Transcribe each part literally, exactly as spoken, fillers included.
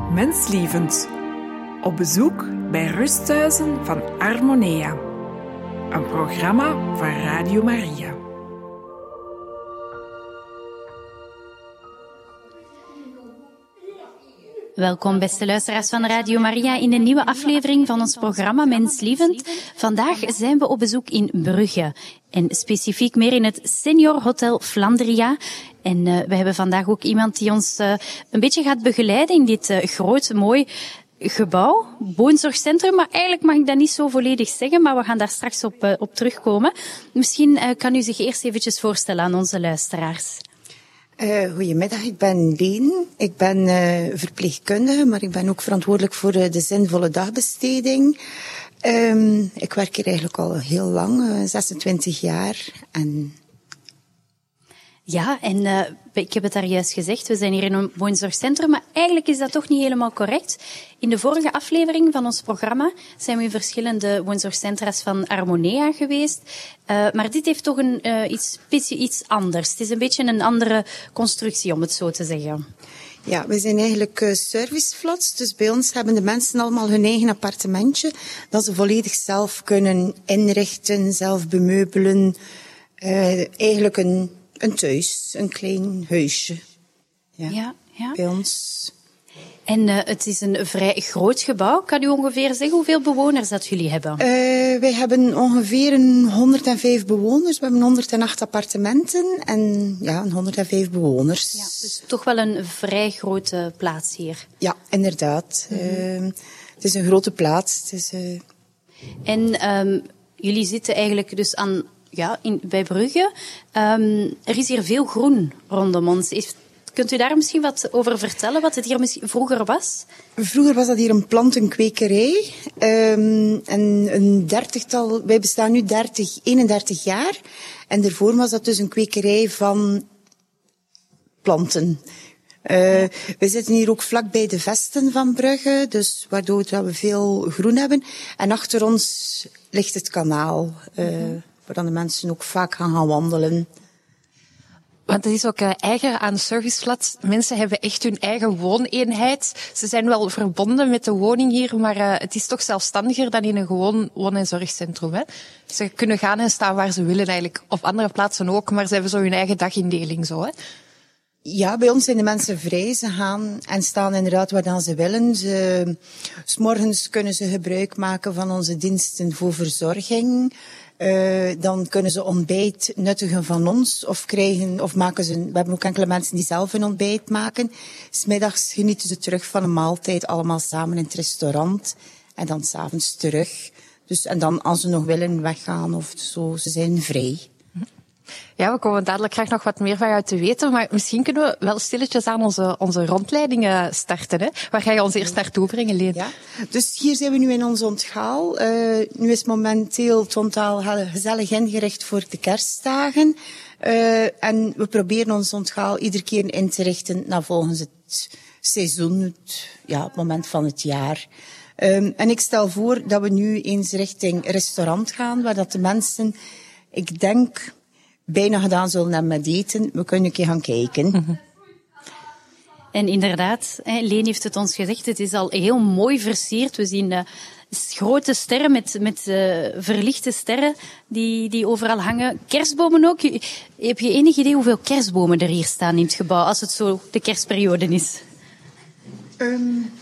Menslievend. Op bezoek bij rusthuizen van Armonea. Een programma van Radio Maria. Welkom beste luisteraars van Radio Maria in een nieuwe aflevering van ons programma Menslievend. Vandaag zijn we op bezoek in Brugge en specifiek meer in het Senior Hotel Flandria. En uh, we hebben vandaag ook iemand die ons uh, een beetje gaat begeleiden in dit uh, groot, mooi gebouw, woonzorgcentrum. Maar eigenlijk mag ik dat niet zo volledig zeggen, maar we gaan daar straks op, uh, op terugkomen. Misschien uh, kan u zich eerst eventjes voorstellen aan onze luisteraars. Uh, goedemiddag, ik ben Leen. Ik ben uh, verpleegkundige, maar ik ben ook verantwoordelijk voor uh, de zinvolle dagbesteding. Um, ik werk hier eigenlijk al heel lang, uh, zesentwintig jaar. En... Ja, en uh, ik heb het daar juist gezegd, we zijn hier in een woonzorgcentrum, maar eigenlijk is dat toch niet helemaal correct. In de vorige aflevering van ons programma zijn we in verschillende woonzorgcentra's van Armonea geweest. Uh, maar dit heeft toch een, uh, iets, iets anders. Het is een beetje een andere constructie, om het zo te zeggen. Ja, we zijn eigenlijk uh, serviceflats. Dus bij ons hebben de mensen allemaal hun eigen appartementje, dat ze volledig zelf kunnen inrichten, zelf bemeubelen. Uh, eigenlijk een... Een thuis, een klein huisje. Ja, ja, ja. Bij ons. En uh, het is een vrij groot gebouw. Kan u ongeveer zeggen hoeveel bewoners dat jullie hebben? Uh, wij hebben ongeveer een honderdvijf bewoners. We hebben honderdacht appartementen en ja, een honderdvijf bewoners. Ja, dus toch wel een vrij grote plaats hier. Ja, inderdaad. Mm-hmm. Uh, het is een grote plaats. Het is, uh... En um, jullie zitten eigenlijk dus aan... Ja, in, bij Brugge. Um, er is hier veel groen rondom ons. Heeft, kunt u daar misschien wat over vertellen, wat het hier misschien vroeger was? Vroeger was dat hier een plantenkwekerij. Um, en een dertigtal, wij bestaan nu dertig, eenendertig jaar. En daarvoor was dat dus een kwekerij van planten. Uh, we zitten hier ook vlak bij de vesten van Brugge, dus waardoor dat we veel groen hebben. En achter ons ligt het kanaal. Uh, mm-hmm. Waar dan de mensen ook vaak gaan gaan wandelen. Want het is ook uh, eigen aan serviceflats. Mensen hebben echt hun eigen wooneenheid. Ze zijn wel verbonden met de woning hier, maar uh, het is toch zelfstandiger dan in een gewoon woon- en zorgcentrum. Hè? Ze kunnen gaan en staan waar ze willen eigenlijk. Op andere plaatsen ook, maar ze hebben zo hun eigen dagindeling zo. Hè? Ja, bij ons zijn de mensen vrij. Ze gaan en staan inderdaad waar dan ze willen. Ze, 's morgens kunnen ze gebruik maken van onze diensten voor verzorging. Uh, dan kunnen ze ontbijt nuttigen van ons of krijgen, of maken ze, we hebben ook enkele mensen die zelf een ontbijt maken. 's Middags genieten ze terug van een maaltijd, allemaal samen in het restaurant. En dan 's avonds terug. Dus, en dan als ze nog willen weggaan of zo, ze zijn vrij. Ja, we komen dadelijk graag nog wat meer van jou te weten, maar misschien kunnen we wel stilletjes aan onze, onze rondleidingen starten. Hè? Waar ga je ons eerst naartoe brengen, Leen? Ja, dus hier zijn we nu in ons onthaal. Uh, nu is momenteel het onthaal gezellig ingericht voor de kerstdagen. Uh, en we proberen ons onthaal iedere keer in te richten naar volgens het seizoen, het, ja, het moment van het jaar. Um, en ik stel voor dat we nu eens richting restaurant gaan, waar dat de mensen, ik denk... bijna gedaan zullen hebben met eten. We kunnen een keer gaan kijken. Mm-hmm. En inderdaad, Leen heeft het ons gezegd, het is al heel mooi versierd. We zien uh, grote sterren met, met uh, verlichte sterren die, die overal hangen. Kerstbomen ook. Heb je enig idee hoeveel kerstbomen er hier staan in het gebouw, als het zo de kerstperiode is? Um,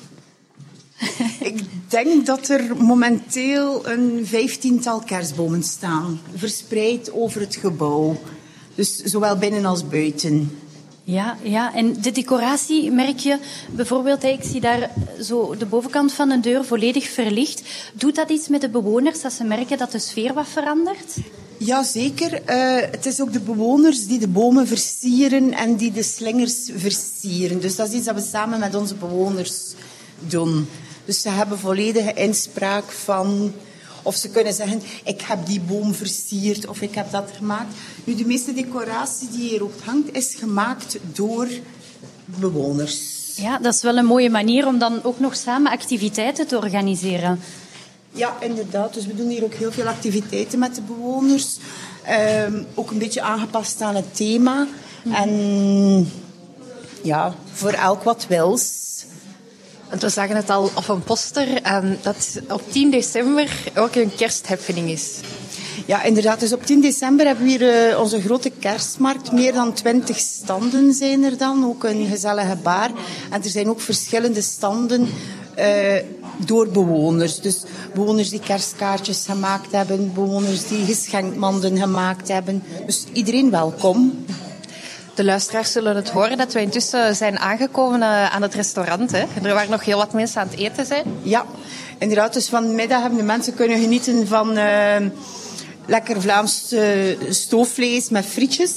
ik denk dat er momenteel een vijftiental kerstbomen staan, verspreid over het gebouw. Dus zowel binnen als buiten. Ja, ja, en de decoratie merk je bijvoorbeeld, ik zie daar zo de bovenkant van een deur volledig verlicht. Doet dat iets met de bewoners, dat ze merken dat de sfeer wat verandert? Ja, zeker. Uh, het is ook de bewoners die de bomen versieren en die de slingers versieren. Dus dat is iets dat we samen met onze bewoners doen. Dus ze hebben volledige inspraak van... Of ze kunnen zeggen, ik heb die boom versierd of ik heb dat gemaakt. Nu, de meeste decoratie die hier ook hangt, is gemaakt door bewoners. Ja, dat is wel een mooie manier om dan ook nog samen activiteiten te organiseren. Ja, inderdaad. Dus we doen hier ook heel veel activiteiten met de bewoners. Um, ook een beetje aangepast aan het thema. Mm. En ja, voor elk wat wils. Want we zagen het al op een poster, um, dat op tien december ook een kersthappening is. Ja, inderdaad. Dus op tien december hebben we hier uh, onze grote kerstmarkt. Meer dan twintig standen zijn er dan. Ook een gezellige bar. En er zijn ook verschillende standen uh, door bewoners. Dus bewoners die kerstkaartjes gemaakt hebben. Bewoners die geschenkmanden gemaakt hebben. Dus iedereen welkom. De luisteraars zullen het horen dat we intussen zijn aangekomen uh, aan het restaurant. Hè? Er waren nog heel wat mensen aan het eten zijn. Ja, inderdaad. Dus vanmiddag hebben de mensen kunnen genieten van... Uh, lekker Vlaams uh, stoofvlees met frietjes.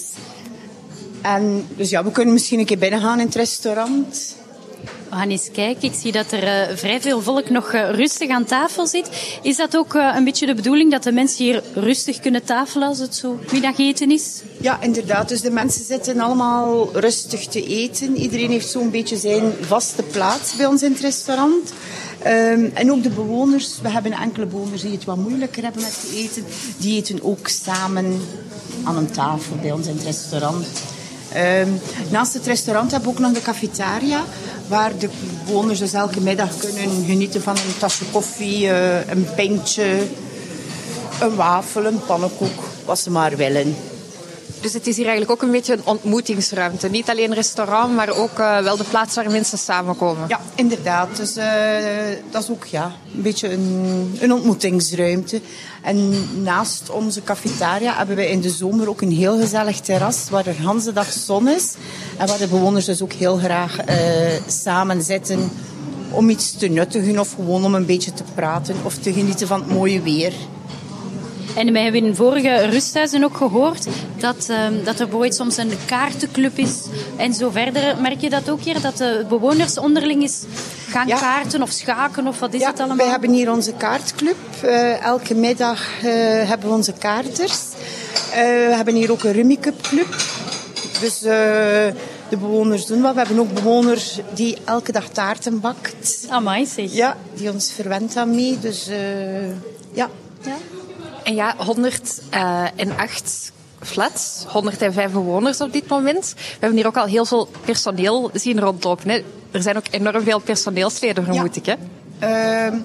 En dus ja, we kunnen misschien een keer binnengaan in het restaurant. We gaan eens kijken. Ik zie dat er uh, vrij veel volk nog uh, rustig aan tafel zit. Is dat ook uh, een beetje de bedoeling dat de mensen hier rustig kunnen tafelen als het zo middageten is? Ja, inderdaad. Dus de mensen zitten allemaal rustig te eten. Iedereen heeft zo'n beetje zijn vaste plaats bij ons in het restaurant. Um, en ook de bewoners, we hebben enkele bewoners die het wat moeilijker hebben met eten, die eten ook samen aan een tafel bij ons in het restaurant. Um, naast het restaurant hebben we ook nog de cafetaria, waar de bewoners dus elke middag kunnen genieten van een tasje koffie, uh, een pintje, een wafel, een pannenkoek, wat ze maar willen. Dus het is hier eigenlijk ook een beetje een ontmoetingsruimte. Niet alleen een restaurant, maar ook uh, wel de plaats waar mensen samenkomen. Ja, inderdaad. Dus uh, dat is ook ja, een beetje een, een ontmoetingsruimte. En naast onze cafetaria hebben we in de zomer ook een heel gezellig terras waar er de hele dag zon is. En waar de bewoners dus ook heel graag uh, samen zitten om iets te nuttigen of gewoon om een beetje te praten of te genieten van het mooie weer. En wij hebben in vorige rusthuizen ook gehoord dat, uh, dat er bijvoorbeeld soms een kaartenclub is en zo verder. Merk je dat ook hier, dat de bewoners onderling eens gaan ja. kaarten of schaken of wat is ja, het allemaal? Wij hebben hier onze kaartclub. Uh, elke middag uh, hebben we onze kaarters. Uh, we hebben hier ook een Rummy Cup club. Dus uh, de bewoners doen wat. We hebben ook bewoners die elke dag taarten bakt. Amai zeg. Ja, die ons verwendt aan mee. Dus uh, ja. ja. En ja, honderdacht flats, honderdvijf bewoners op dit moment. We hebben hier ook al heel veel personeel zien rondlopen. Hè. Er zijn ook enorm veel personeelsleden, vermoed ja. ik. Hè? Uh,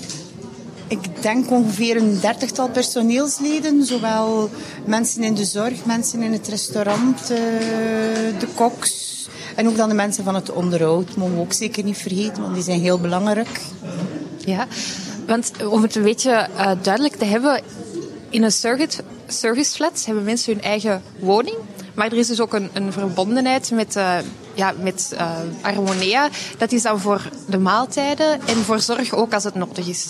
ik denk ongeveer een dertigtal personeelsleden. Zowel mensen in de zorg, mensen in het restaurant, uh, de koks. En ook dan de mensen van het onderhoud. Mogen we ook zeker niet vergeten, want die zijn heel belangrijk. Ja. Want om het een beetje uh, duidelijk te hebben, in een service, serviceflat hebben mensen hun eigen woning. Maar er is dus ook een, een verbondenheid met, uh, ja, met uh, Armonea. Dat is dan voor de maaltijden en voor zorg ook als het nodig is.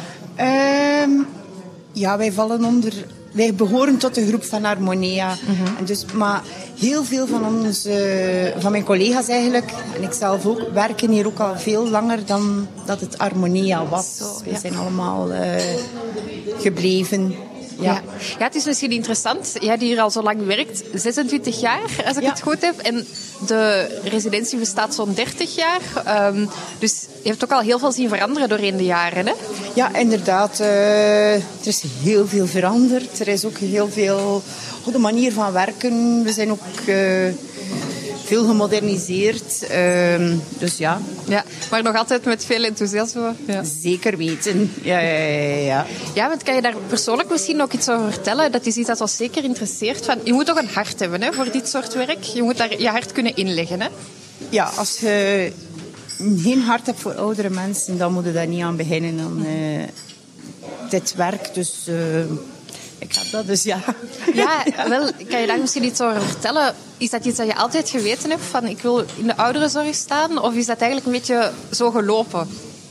Um, ja, wij vallen onder... Wij behoren tot de groep van Armonea. Mm-hmm. En dus, maar heel veel van, ons, uh, van mijn collega's eigenlijk, en ik zelf ook, werken hier ook al veel langer dan dat het Armonea was. Zo, ja. We zijn allemaal uh, gebleven. Ja. Ja. ja, het is misschien interessant. Jij die hier al zo lang werkt, zesentwintig jaar, als ik ja. het goed heb. En de residentie bestaat zo'n dertig jaar. Um, dus je hebt ook al heel veel zien veranderen doorheen de jaren, hè? Ja, inderdaad. Uh, er is heel veel veranderd. Er is ook heel veel... Oh, de manier van werken. We zijn ook... Uh, veel gemoderniseerd. Uh, dus ja. ja. Maar nog altijd met veel enthousiasme. Ja. Zeker weten. Ja, ja, ja, ja. Ja, want kan je daar persoonlijk misschien ook iets over vertellen? Dat is iets dat ons zeker interesseert. Van, je moet ook een hart hebben hè, voor dit soort werk. Je moet daar je hart kunnen inleggen. Hè? Ja, als je geen hart hebt voor oudere mensen, dan moet je daar niet aan beginnen. Aan uh, dit werk. Dus... Uh, Ik heb dat, dus ja. Ja, wel, kan je daar misschien iets over vertellen? Is dat iets dat je altijd geweten hebt, van ik wil in de ouderenzorg staan? Of is dat eigenlijk een beetje zo gelopen?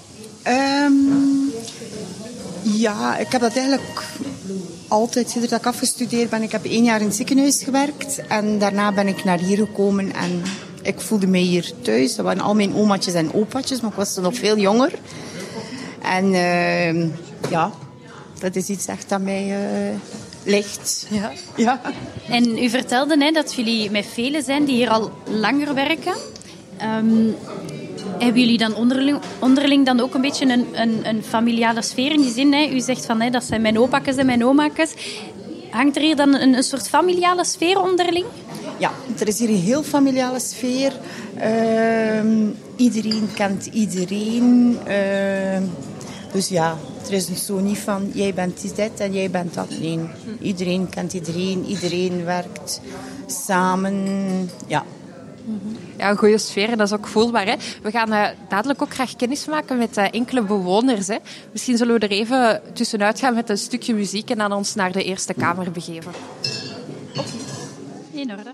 Um, ja, ik heb dat eigenlijk altijd, sinds dat ik afgestudeerd ben. Ik heb één jaar in het ziekenhuis gewerkt. En daarna ben ik naar hier gekomen en ik voelde me hier thuis. Dat waren al mijn omaatjes en opatjes, maar ik was toen nog veel jonger. En uh, ja... Dat is iets echt dat mij uh, ligt. Ja. Ja. En u vertelde hè, dat jullie met velen zijn die hier al langer werken. Um, hebben jullie dan onderling, onderling dan ook een beetje een, een, een familiale sfeer in die zin? Hè? U zegt van hè, dat zijn mijn opakjes en mijn omaakjes. Hangt er hier dan een, een soort familiale sfeer onderling? Ja, er is hier een heel familiale sfeer. Uh, iedereen kent iedereen. Uh, dus ja, er is zo niet van jij bent dit en jij bent dat. Nee, iedereen kent iedereen. Iedereen werkt samen. Ja. Ja, een goede sfeer en dat is ook voelbaar. Hè? We gaan uh, dadelijk ook graag kennis maken met uh, enkele bewoners. Hè? Misschien zullen we er even tussenuit gaan met een stukje muziek en dan ons naar de Eerste Kamer begeven. Oké, in orde.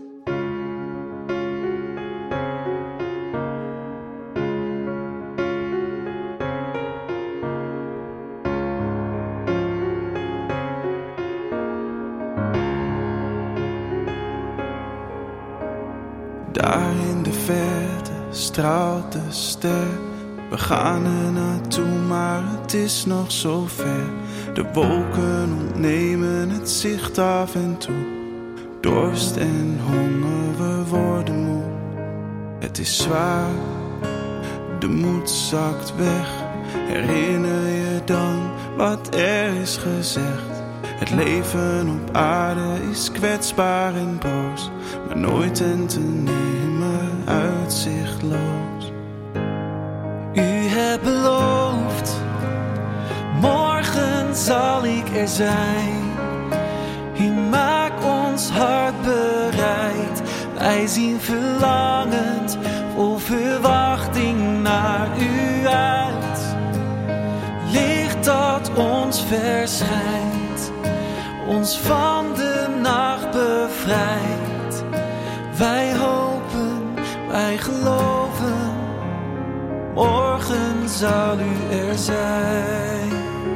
Daar in de verte straalt de ster. We gaan er naartoe, maar het is nog zo ver. De wolken ontnemen het zicht af en toe. Dorst en honger, we worden moe. Het is zwaar, de moed zakt weg. Herinner je dan wat er is gezegd? Het leven op aarde is kwetsbaar en broos, maar nooit en te nemen uitzichtloos. U hebt beloofd, morgen zal ik er zijn. U maakt ons hart bereid. Wij zien verlangend, vol verwachting naar u uit. Licht dat ons verschijnt, ons van de nacht bevrijdt. Wij hopen, wij geloven, morgen zal u er zijn.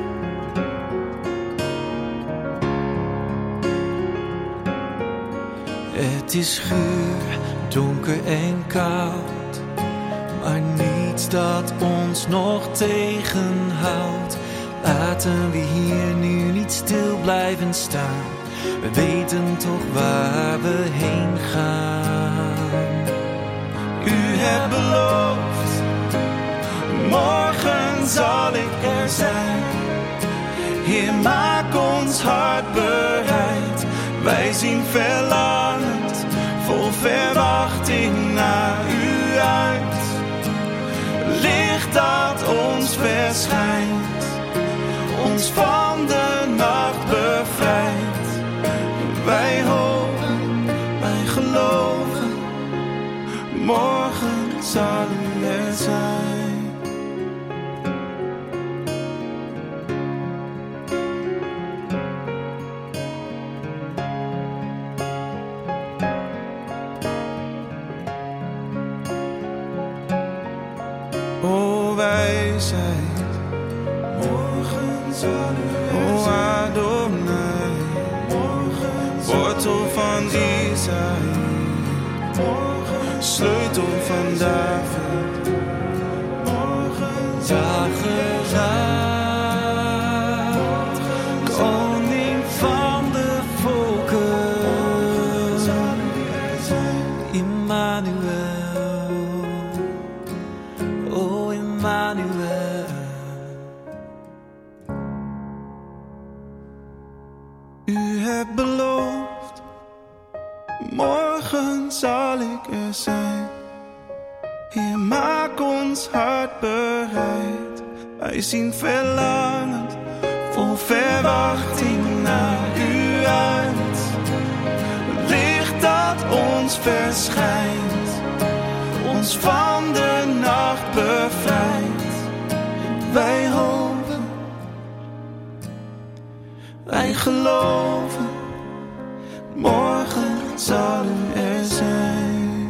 Het is guur, donker en koud, maar niets dat ons nog tegenhoudt. Laten we hier nu niet stil blijven staan. We weten toch waar we heen gaan. U hebt beloofd, morgen zal ik er zijn. Heer, maak ons hart bereid. Wij zien verlangend, vol verwachting naar u uit. Licht dat ons verschijnt, ons van de nacht bevrijdt. Wij hopen, wij geloven, morgen zal u er zijn. O wijsheid, morgen zal u er zijn. O Adonai, morgen wortel van Isaïe, morgen sleutel van David, morgen Dageraad, koning van de volken, Immanuel, o Immanuel. U hebt beloofd, morgen zal ik er zijn. Heer, maak ons hart bereid. Wij zien verlangend, vol verwachting naar u uit. Licht dat ons verschijnt, ons van de nacht bevrijdt. Wij hopen, wij geloven, morgen zal u er zijn.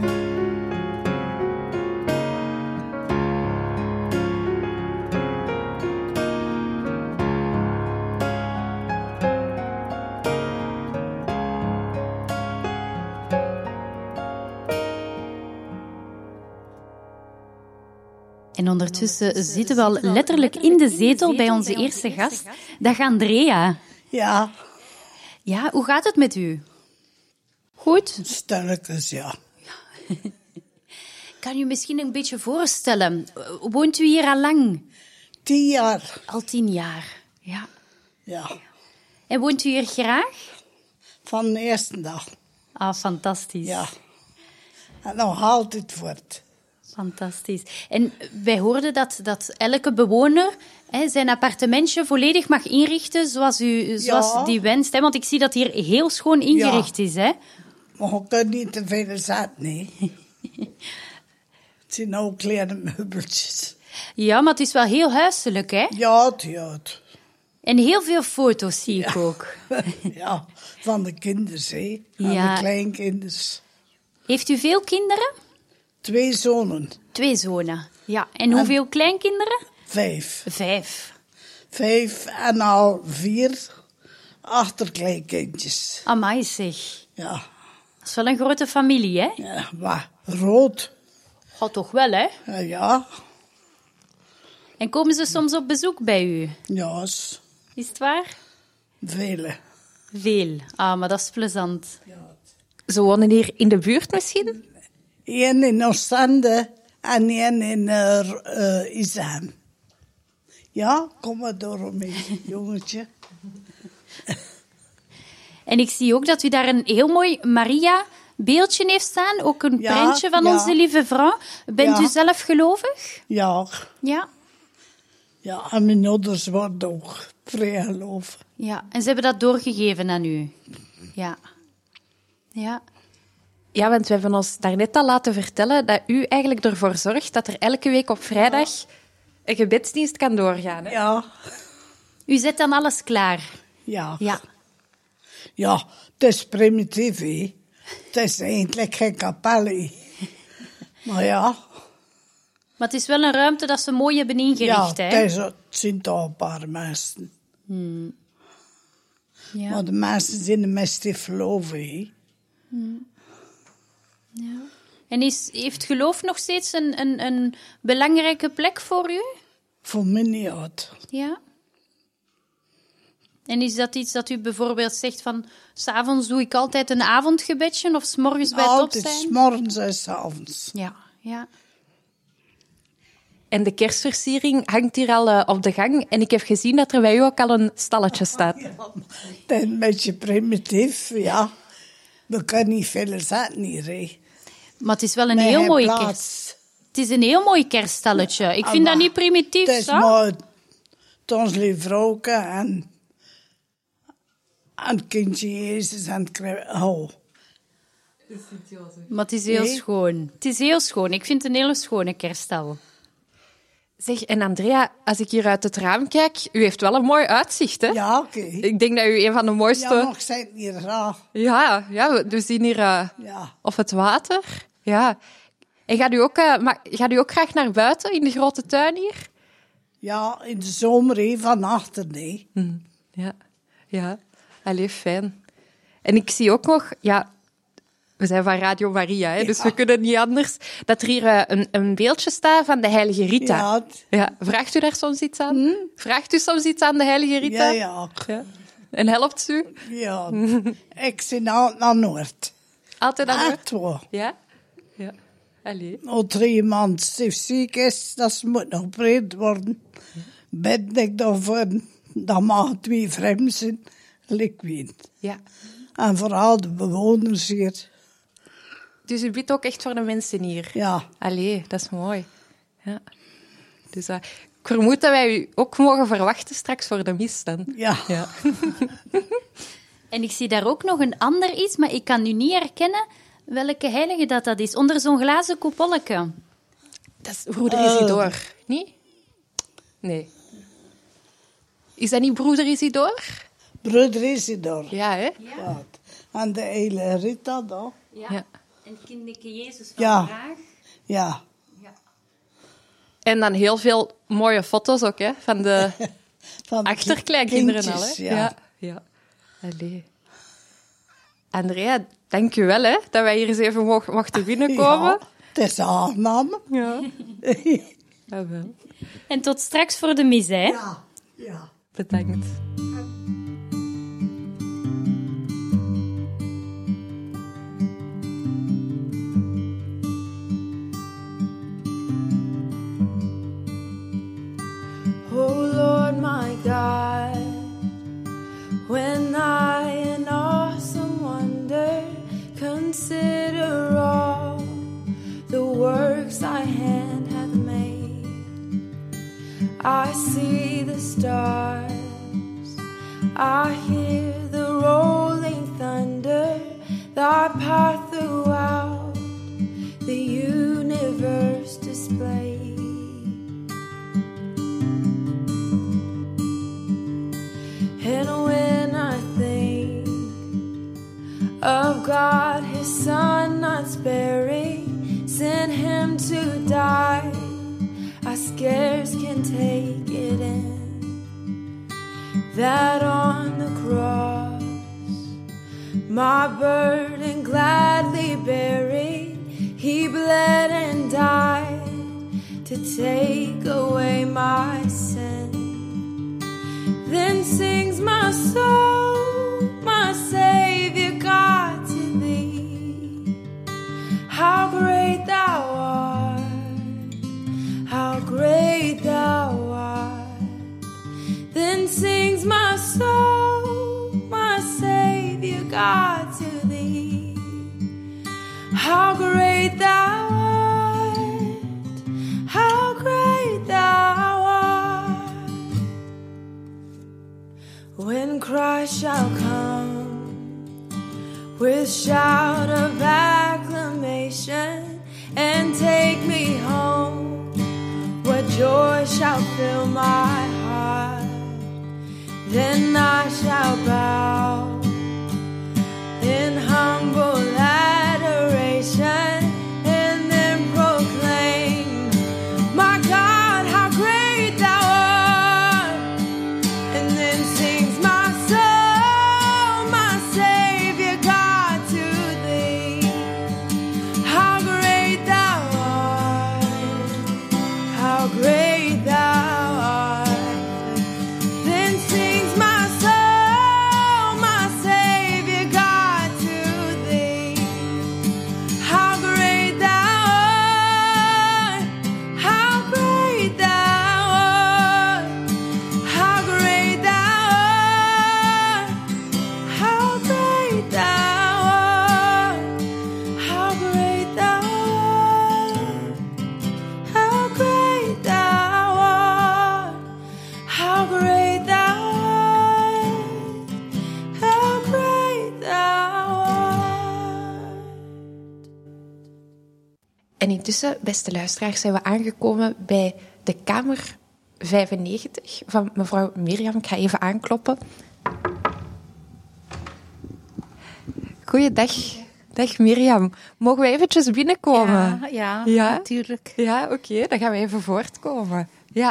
En ondertussen zitten we al letterlijk in de zetel bij onze eerste gast. Dag Andrea. Ja. Ja, hoe gaat het met u? Goed? Sterkens, ja. Kan u misschien een beetje voorstellen? Woont u hier al lang? Tien jaar. Al tien jaar, ja. Ja. En woont u hier graag? Van de eerste dag. Ah, fantastisch. Ja. En nog altijd voort. Fantastisch. En wij hoorden dat, dat elke bewoner hè, zijn appartementje volledig mag inrichten zoals, u, zoals Ja. die wenst. Hè? Want ik zie dat hier heel schoon ingericht Ja. is. Hè? Maar je kunt niet te veel zetten, nee. Het zijn ook kleine meubeltjes. Ja, maar het is wel heel huiselijk, hè? Ja, het, ja, het. En heel veel foto's zie ik ook. Ja, van de kinderen, hè. Van Ja. de kleinkinders. Heeft u veel kinderen? Twee zonen, Twee zonen. Ja. En hoeveel kleinkinderen? vijf. Vijf. Vijf en al vier achterkleinkindjes. Amai zeg. Ja, Dat is wel een grote familie, hè? ja, maar rood. God, toch wel, hè? Ja, ja, En komen ze soms op bezoek bij u? ja, is Is het waar? vele. Veel. Ah, maar dat is plezant. Ze wonen hier in de buurt misschien? Eén in Oostende en één in uh, uh, Izam. Ja, kom maar door mee, jongetje. En ik zie ook dat u daar een heel mooi Maria-beeldje heeft staan. Ook een Ja, prentje van ja. onze lieve vrouw. Bent Ja. u zelf gelovig? Ja, Ja. ja, en mijn ouders worden ook vrijgeloven. Ja. En ze hebben dat doorgegeven aan u? Ja. Ja. Ja, want we hebben ons daarnet al laten vertellen dat u eigenlijk ervoor zorgt dat er elke week op vrijdag een gebedsdienst kan doorgaan. Hè? Ja, U zet dan alles klaar? ja. Ja. Ja, het is primitief, hè. Het is eigenlijk geen kapel, hè. Maar ja, Maar het is wel een ruimte dat ze mooi hebben ja ingericht, het, hè? is, het zijn toch een paar mensen. Ja. Maar de mensen zijn de meeste geloven, hè. En is, heeft geloof nog steeds een, een, een belangrijke plek voor u? Voor mij niet uit. Ja. En is dat iets dat u bijvoorbeeld zegt van... 's avonds doe ik altijd een avondgebedje of 's morgens bij het Altijd, opstaan? 's morgens en 's avonds. Ja, ja. En de kerstversiering hangt hier al uh, op de gang. En ik heb gezien dat er bij u ook al een stalletje staat. Het is een beetje primitief, ja. We kunnen niet veel zetten hier, hè. Maar het is wel een Nee, heel geen mooi plaats. kerst. Het is een heel mooi kerststalletje. Ik vind Ah, dat niet primitief, Het is zo. mooi. Het ons lieve vrouwke en... En het kindje Jezus en het krijgen. Oh. Maar het is heel Nee. schoon. Het is heel schoon. Ik vind het een hele schone kerststal. Zeg, en Andrea, als ik hier uit het raam kijk, u heeft wel een mooi uitzicht, hè? Ja, oké. Ik denk dat u een van de mooiste... Ja, nog zijn hier graag. Ja, ja, we- we zien hier uh, Ja. of het water. Ja. En gaat u, ook, uh, maar, gaat u ook graag naar buiten in de grote tuin hier? Ja, in de zomer, hè, van achter, nee. Ja, ja. Allee, fijn. En ik zie ook nog, ja, we zijn van Radio Maria, hè, dus Ja. we kunnen niet anders, dat er hier uh, een, een beeldje staat van de heilige Rita. Ja, het- Ja, vraagt u daar soms iets aan? Vraagt u soms iets aan de heilige Rita? ja, ja. Ja. En helpt u? Ja, ik zit altijd naar Noord. Altijd aan Echt waar. Ja? Ja. Allee. Als er iemand ziek is, dat moet nog geopereerd worden, bid ik daarvoor. Dan mag het weer vreemd zijn, liquid. Ja. En vooral de bewoners hier. Dus u bidt ook echt voor de mensen hier? Ja, Allee, dat is mooi. Ja. Dus uh, ik vermoed dat wij u ook mogen verwachten straks voor de mis dan. ja. Ja. En ik zie daar ook nog een ander iets, maar ik kan nu niet herkennen welke heilige dat, dat is. Onder zo'n glazen koepelke. Dat is broeder Isidor, niet? Nee. Is dat niet broeder Isidor? Broeder Isidor. Ja, hè? Ja. En de hele Rita, dan. Ja. En kindje Jezus van Ja. Praag. Ja. En dan heel veel mooie foto's ook, hè? Van de Van de achterkleinkinderen al, hè? kindjes, ja. Ja. ja. Allee. Andrea, dank u wel, hè? Dat wij hier eens even mocht, mochten binnenkomen. Ja, het is aangenaam. Ja. Jawel. En tot straks voor de mis, hè? Ja, ja. Bedankt. Oh Lord my God, when I in awesome wonder my hand hath made. I see the stars, I hear the rolling thunder, thy path throughout the universe display. And when I think of God, his son not sparing, sent him to die, I scarce can take it in, that on the cross my burden gladly bearing, he bled and died to take away my sin. Then sings my soul, my Savior God, to thee. How great thou art, how great thou art. Then sings my soul, my Savior God, to thee. How great thou art, how great thou art. When Christ shall come with shout of acclamation and take me home, what joy shall fill my heart. Then I shall bow in humble adoration and then proclaim, my God, how great thou art. And then sings my soul, my Savior God, to thee. How great thou art, how great thou art. Then sings my soul, my Savior God, to thee. How great thou art, how great thou art, how great thou art, how great thou art, how great thou art, how great thou art, how great thou art, how great thou art. En intussen, beste luisteraars, zijn we aangekomen bij de kamer vijfennegentig van mevrouw Mirjam. Ik ga even aankloppen. Goeiedag. Dag Mirjam. Mogen we eventjes binnenkomen? Ja, ja, Ja? natuurlijk. Ja, oké. Dan gaan we even voortkomen. Ja.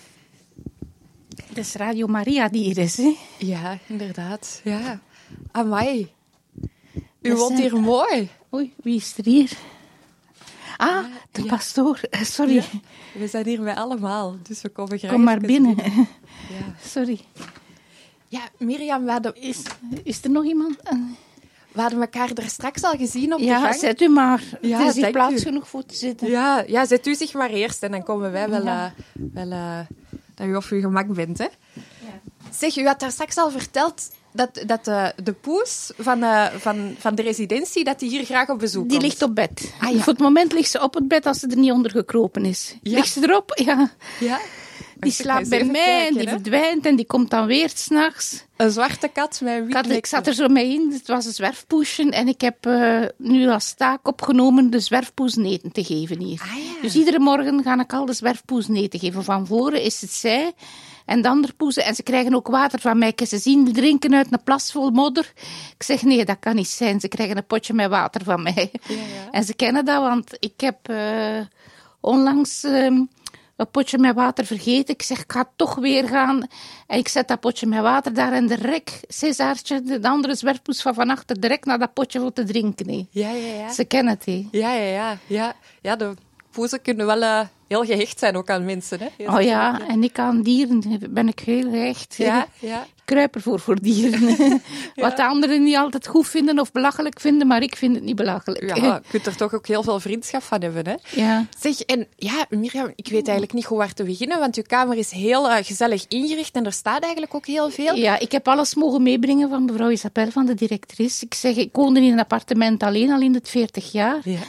Het is Radio Maria die hier is, hè? Ja, inderdaad. Ja. Amai. U We woont zijn- hier mooi. Oei, wie is er hier? Ah, de ja. pastoor. Eh, Sorry, Ja. We zijn hier met allemaal, dus we komen graag kom maar even binnen. Ja. Sorry. Ja, Mirjam, we hadden, Is, is er nog iemand? Eh, we hadden elkaar er straks al gezien op de Ja, gang. zet u maar. Ja, er is hier dank plaats u. genoeg voor te zitten. Ja, ja, zet u zich maar eerst en dan komen wij wel, Ja. eh, wel eh, dat u op uw gemak bent. Hè? Zeg, u had daar straks al verteld dat, dat eh, de poes van, eh, van, van de residentie dat die hier graag op bezoek Die komt. ligt op bed. Ah, ja. Voor het moment ligt ze op het bed als ze er niet onder gekropen is. Ja. Ligt ze erop? Ja. Ja? Die Ik ga slaapt eens bij even mij kijken, en die hè. verdwijnt en die komt dan weer 's nachts. Een zwarte kat met een Ik, wit had, ik lekje. zat er zo mee in, het was een zwerfpoesje en ik heb eh, nu als taak opgenomen de zwerfpoes eten te geven hier. Ah, ja. Dus iedere morgen ga ik al de zwerfpoes eten geven. Van voren is het zij en de andere poezen. En ze krijgen ook water van mij. Ik heb ze zien drinken uit een plas vol modder. Ik zeg nee, dat kan niet zijn. Ze krijgen een potje met water van mij. Ja, ja. En ze kennen dat, want ik heb eh, onlangs... ehm, een potje met water vergeten. Ik zeg, ik ga toch weer gaan. En ik zet dat potje met water daar in de rek. Césartje, de andere zwerfpoes van van achter, direct naar dat potje voor te drinken. Hè. Ja, ja, ja. Ze kennen het. Hè. Ja, ja, ja. Ja, ja de poezen kunnen wel eh, heel gehecht zijn ook aan mensen. Hè? Heel Oh ja, en ik aan dieren ben ik heel gehecht. Ja, ja. Ik kruip ervoor voor dieren. Wat de anderen niet altijd goed vinden of belachelijk vinden, maar ik vind het niet belachelijk. Ja, je kunt er toch ook heel veel vriendschap van hebben, hè? Ja. Zeg, en ja, Mirjam, ik weet eigenlijk niet goed waar te beginnen, want uw kamer is heel uh, gezellig ingericht en er staat eigenlijk ook heel veel. Ja, ik heb alles mogen meebrengen van mevrouw Isabel, van de directrice. Ik zeg, ik woonde in een appartement alleen al in het veertig jaar. Ja.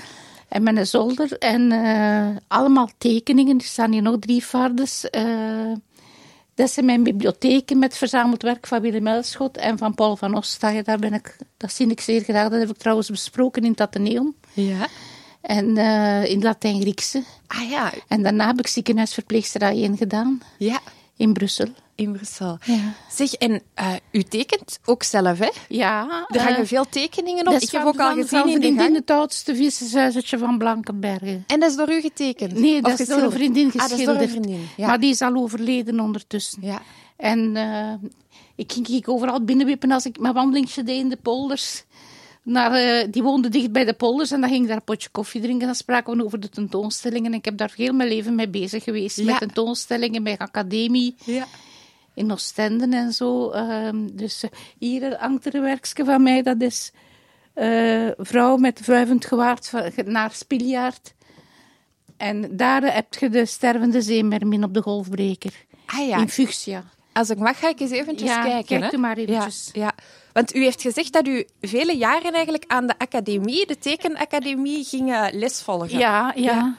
En met een zolder. En uh, allemaal tekeningen. Er staan hier nog drie vardes. Uh, dat zijn mijn bibliotheken met verzameld werk van Willem Elschot en van Paul van Ostaaien. Daar ben ik, dat zie ik zeer graag. Dat heb ik trouwens besproken in het Atheneum. Ja. En uh, in Latijn-Griekse. Ah ja. En daarna heb ik ziekenhuisverpleegsterij één gedaan. Ja. In Brussel. In Brussel. Ja. Zeg, en uh, u tekent ook zelf, hè? Ja. Er hangen uh, veel tekeningen op. Ik heb van, ook al van, gezien van in de vriendin gang. het oudste vissershuisje van Blankenbergen. En dat is door u getekend? Nee, dat of is door een vriendin Ah, dat is geschilderd. door een vriendin. Ja. Maar die is al overleden ondertussen. Ja. En uh, ik ging ik overal binnenwippen als ik mijn wandelingje deed in de polders. Naar, uh, die woonde dicht bij de polders en dan ging ik daar een potje koffie drinken. Dan spraken we over de tentoonstellingen. En ik heb daar heel mijn leven mee bezig geweest. Ja. Met tentoonstellingen, met academie. Ja. In Oostende en zo. Uh, dus uh, hier hangt er een werkje van mij. Dat is uh, vrouw met wuivend gewaard van, naar Spiljaard. En daar heb je de stervende zeemermin op de golfbreker. Ah ja. In Fuchsia. Als ik mag, ga ik eens eventjes Ja, kijken. kijk hè? u maar eventjes. Ja, ja. Want u heeft gezegd dat u vele jaren eigenlijk aan de academie, de tekenacademie, ging uh, lesvolgen. Ja, ja. Ja.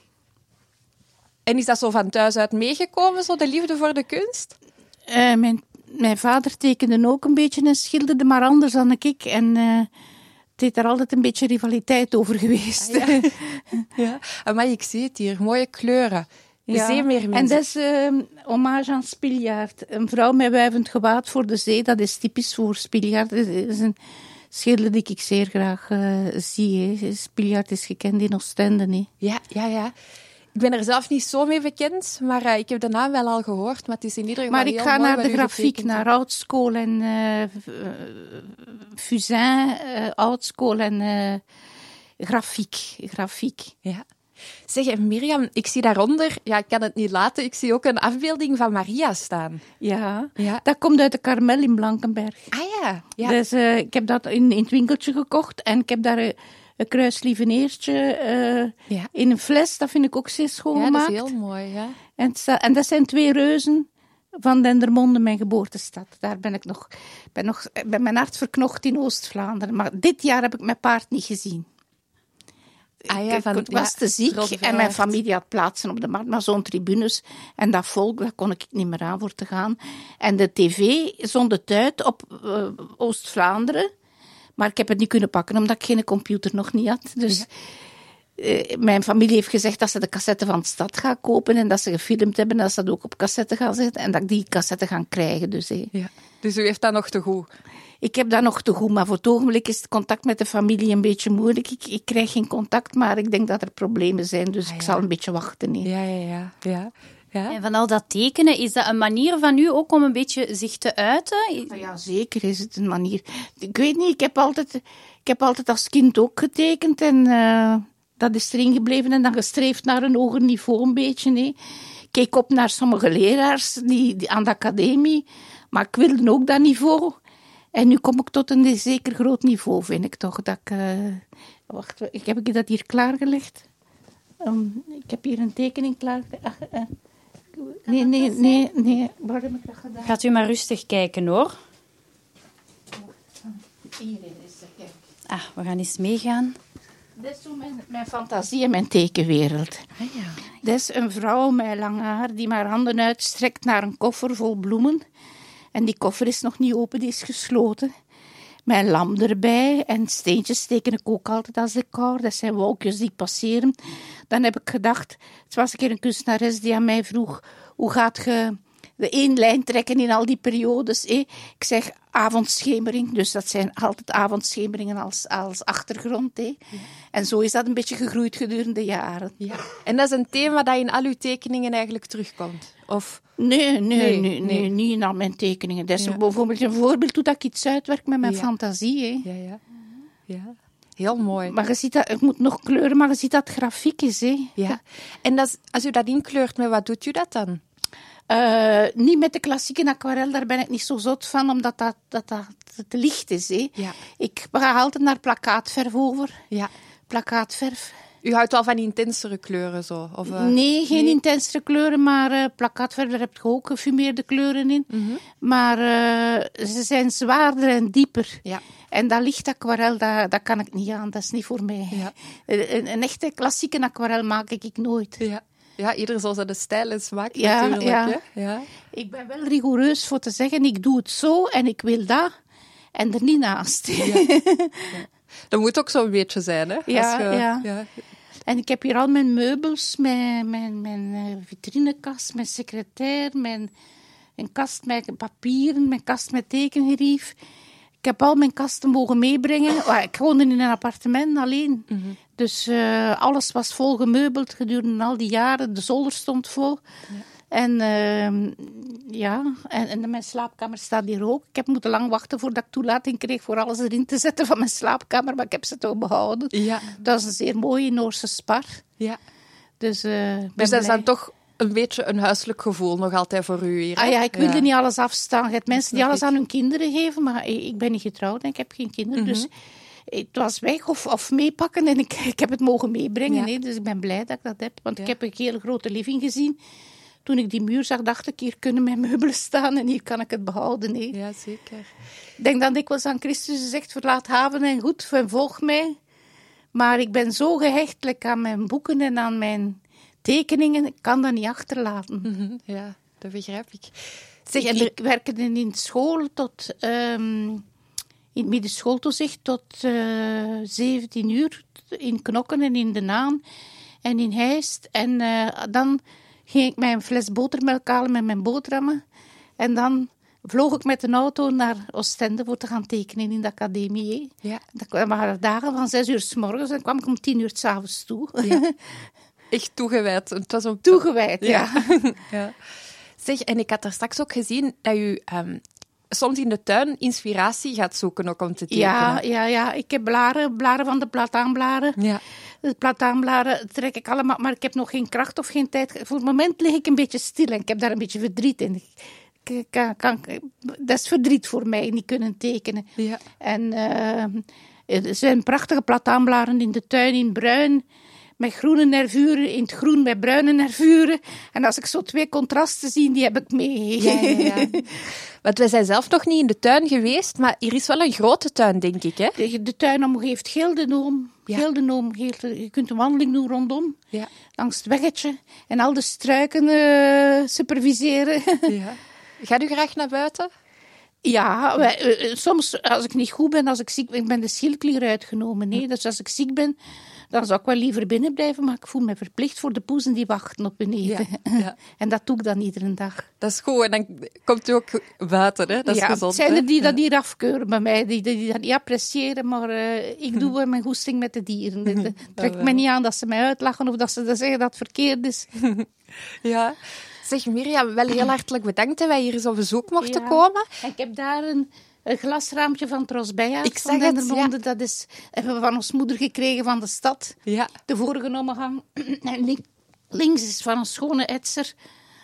En is dat zo van thuis uit meegekomen, zo de liefde voor de kunst? Uh, mijn, mijn vader tekende ook een beetje en schilderde, maar anders dan ik. En uh, het heeft daar altijd een beetje rivaliteit over geweest. Ah, ja. Ja. Maar ik zie het hier, mooie kleuren. De Ja. zeemeermin. En dat is uh, hommage aan Spiljaard. Een vrouw met wuivend gewaad voor de zee, dat is typisch voor Spiljaard. Dat is een schilder die ik zeer graag uh, zie. Hè. Spiljaard is gekend in Oostende. Hè. Ja, ja, ja. Ik ben er zelf niet zo mee bekend, maar uh, ik heb de naam wel al gehoord. Maar het is in ieder geval Maar ik heel ga mooi naar wat de u grafiek, getekend naar hebt. Oudschool en uh, Fusain, uh, Oudschool en uh, grafiek. grafiek. Ja. Zeg, en Mirjam, ik zie daaronder, ja, ik kan het niet laten, ik zie ook een afbeelding van Maria staan. Ja, Ja. dat komt uit de Karmel in Blankenberg. Ah ja. Ja, Dus uh, ik heb dat in, in het winkeltje gekocht en ik heb daar een, een kruislieveneertje uh, Ja. in een fles. Dat vind ik ook zeer schoon ja, dat gemaakt. is heel mooi, ja. En, het sta- en dat zijn twee reuzen van Dendermonde, mijn geboortestad. Daar ben ik nog, ben nog ben mijn hart verknocht in Oost-Vlaanderen. Maar dit jaar heb ik mijn paard niet gezien. Ah ja, ik, van- ik was ja, te ziek rode en mijn verwaard. familie had plaatsen op de markt, maar zo'n tribunes en dat volk, daar kon ik niet meer aan voor te gaan. En de tv zond het uit op uh, Oost-Vlaanderen, maar ik heb het niet kunnen pakken omdat ik geen computer nog niet had. Dus uh, mijn familie heeft gezegd dat ze de cassette van de stad gaan kopen en dat ze gefilmd hebben en dat ze dat ook op cassette gaan zetten en dat ik die cassette gaan krijgen. Dus, hey. Ja. Dus u heeft dat nog te goed. Ik heb dat nog te goed, maar voor het ogenblik is het contact met de familie een beetje moeilijk. Ik, ik krijg geen contact, maar ik denk dat er problemen zijn, dus Ah, ik ja. zal een beetje wachten. Nee. Ja, ja, ja. ja. ja. En van al dat tekenen, is dat een manier van u ook om een beetje zich te uiten? Nou ja, zeker is het een manier. Ik weet niet, ik heb altijd, ik heb altijd als kind ook getekend en uh, dat is erin gebleven en dan gestreefd naar een hoger niveau een beetje. Nee. Ik keek op naar sommige leraars die, die aan de academie, maar ik wilde ook dat niveau. En nu kom ik tot een zeker groot niveau, vind ik toch. Dat ik, uh, wacht, ik heb ik dat hier klaargelegd? Um, ik heb hier een tekening klaar. Ach, uh, nee, nee, nee, nee. Waar heb ik dat gedaan? Gaat u maar rustig kijken, hoor. Hierin is het, kijk. Ah, we gaan eens meegaan. Dat is zo mijn, mijn fantasie en mijn tekenwereld. Ah, ja. Dat is een vrouw met lang haar die haar handen uitstrekt naar een koffer vol bloemen. En die koffer is nog niet open, die is gesloten. Met een lam erbij en steentjes teken ik ook altijd als decor. Dat zijn wolkjes die passeren. Dan heb ik gedacht, het was een keer een kunstenares die aan mij vroeg, hoe gaat je de één lijn trekken in al die periodes? Eh? Ik zeg avondschemering, dus dat zijn altijd avondschemeringen als, als achtergrond. Eh? Ja. En zo is dat een beetje gegroeid gedurende jaren. Ja. En dat is een thema dat in al uw tekeningen eigenlijk terugkomt? Of... Nee, nee, Nee, nee, nee, nee. niet in al mijn tekeningen. Dat is Ja. bijvoorbeeld een voorbeeld hoe dat ik iets uitwerk met mijn Ja. fantasie. Hè. Ja, ja. Ja. Heel mooi. Maar je ziet dat, ik moet nog kleuren, maar je ziet dat het grafiek is. Hè. Ja. En dat is, als u dat inkleurt, met wat doet u dat dan? Uh, niet met de klassieke aquarel, daar ben ik niet zo zot van, omdat dat, dat, dat te licht is. Hè. Ja. Ik ga altijd naar plakkaatverf over. Ja. Plakkaatverf. U houdt wel van intensere kleuren zo? Of, uh, nee, geen nee? intensere kleuren, maar uh, plakkaatverf, daar heb je ook gefumeerde kleuren in. Mm-hmm. Maar uh, ze zijn zwaarder en dieper. Ja. En dat licht aquarel, dat, dat kan ik niet aan. Dat is niet voor mij. Ja. Een, een echte klassieke aquarel maak ik, ik nooit. Ja. Ja, ieder zo zijn stijl en smaak Ja, natuurlijk. ja. Hè? Ja. Ik ben wel rigoureus voor te zeggen, ik doe het zo en ik wil dat. En er niet naast. Ja. Ja. Dat moet ook zo'n beetje zijn, hè? Ja, Als je, ja. ja. En ik heb hier al mijn meubels, mijn, mijn, mijn uh, vitrinekast, mijn secretaire, mijn een kast met papieren, mijn kast met tekengerief. Ik heb al mijn kasten mogen meebrengen. Oh, ik woonde in een appartement alleen. Mm-hmm. Dus uh, alles was vol gemeubeld gedurende al die jaren. De zolder stond vol. Ja. En uh, ja, en, en mijn slaapkamer staat hier ook. Ik heb moeten lang wachten voordat ik toelating kreeg voor alles erin te zetten van mijn slaapkamer, maar ik heb ze toch behouden. Ja. Dat is een zeer mooie Noorse spar. Ja. Dus, uh, dus dat is dan toch een beetje een huiselijk gevoel nog altijd voor u hier. Hè? Ah ja, ik wilde ja. niet alles afstaan. Je hebt mensen die alles ik. aan hun kinderen geven, maar ik ben niet getrouwd en ik heb geen kinderen. Mm-hmm. Dus het was weg of, of meepakken en ik, ik heb het mogen meebrengen. Ja. Nee, dus ik ben blij dat ik dat heb. Want ja. ik heb een hele grote living gezien. Toen ik die muur zag, dacht ik, hier kunnen mijn meubelen staan en hier kan ik het behouden. Nee. Ja, zeker. Ik denk dat dikwijls aan Christus zegt, verlaat haven en goed en volg mij. Maar ik ben zo gehecht aan mijn boeken en aan mijn tekeningen, ik kan dat niet achterlaten. Mm-hmm. Ja, dat begrijp ik. Zeg, ik, ik werkte in school tot, um, in het middenschooltoezicht tot uh, zeventien uur in Knokken en in De Naan en in Heist. En uh, dan ging ik mijn fles botermelk halen met mijn boterhammen. En dan vloog ik met een auto naar Oostende voor te gaan tekenen in de academie. Ja. Dat waren dagen van zes uur 's morgens en dan kwam ik om tien uur 's avonds toe. Ja. Echt toegewijd. Het was een... Toegewijd, ja. ja. ja. Zeg, en ik had daar straks ook gezien dat u um, soms in de tuin inspiratie gaat zoeken ook om te tekenen. Ja, ja, ja. Ik heb blaren, blaren van de plataanblaren. Ja. De plataanblaren trek ik allemaal, maar ik heb nog geen kracht of geen tijd. Voor het moment lig ik een beetje stil en ik heb daar een beetje verdriet in. Ik kan, kan, dat is verdriet voor mij, niet kunnen tekenen. Ja. En uh, er zijn prachtige plataanblaren in de tuin in bruin, met groene nervuren, in het groen met bruine nervuren. En als ik zo twee contrasten zie, die heb ik mee. Ja, ja, ja. Want wij zijn zelf nog niet in de tuin geweest, maar hier is wel een grote tuin, denk ik, hè? De, de tuin om heeft Geldenoom. Ja. Geldenoom, je kunt een wandeling doen rondom, ja. langs het weggetje. En al de struiken uh, superviseren. Ja. Gaat u graag naar buiten? Ja, wij, uh, soms als ik niet goed ben, als ik ziek ben, ik ben de schildklier uitgenomen. Nee? Dus als ik ziek ben, dan zou ik wel liever binnen blijven, maar ik voel me verplicht voor de poezen die wachten op hun eten. Ja, ja. En dat doe ik dan iedere dag. Dat is goed, en dan komt u ook buiten, hè? Dat is ja, gezond. Het zijn er die hè? dat hier afkeuren bij mij, die, die, die dat niet appreciëren, maar uh, ik doe wel mijn goesting met de dieren. Het trekt me niet aan dat ze mij uitlachen of dat ze dat zeggen dat het verkeerd is. Ja. Zeg Mirjam, wel heel hartelijk bedankt dat wij hier eens op bezoek mochten ja. komen. En ik heb daar een, een glasraampje van Trosbeja. Ik van zag het, ja. Dat is, hebben we van ons moeder gekregen van de stad. Ja. De vorige omgang. En link, links is van een schone etser.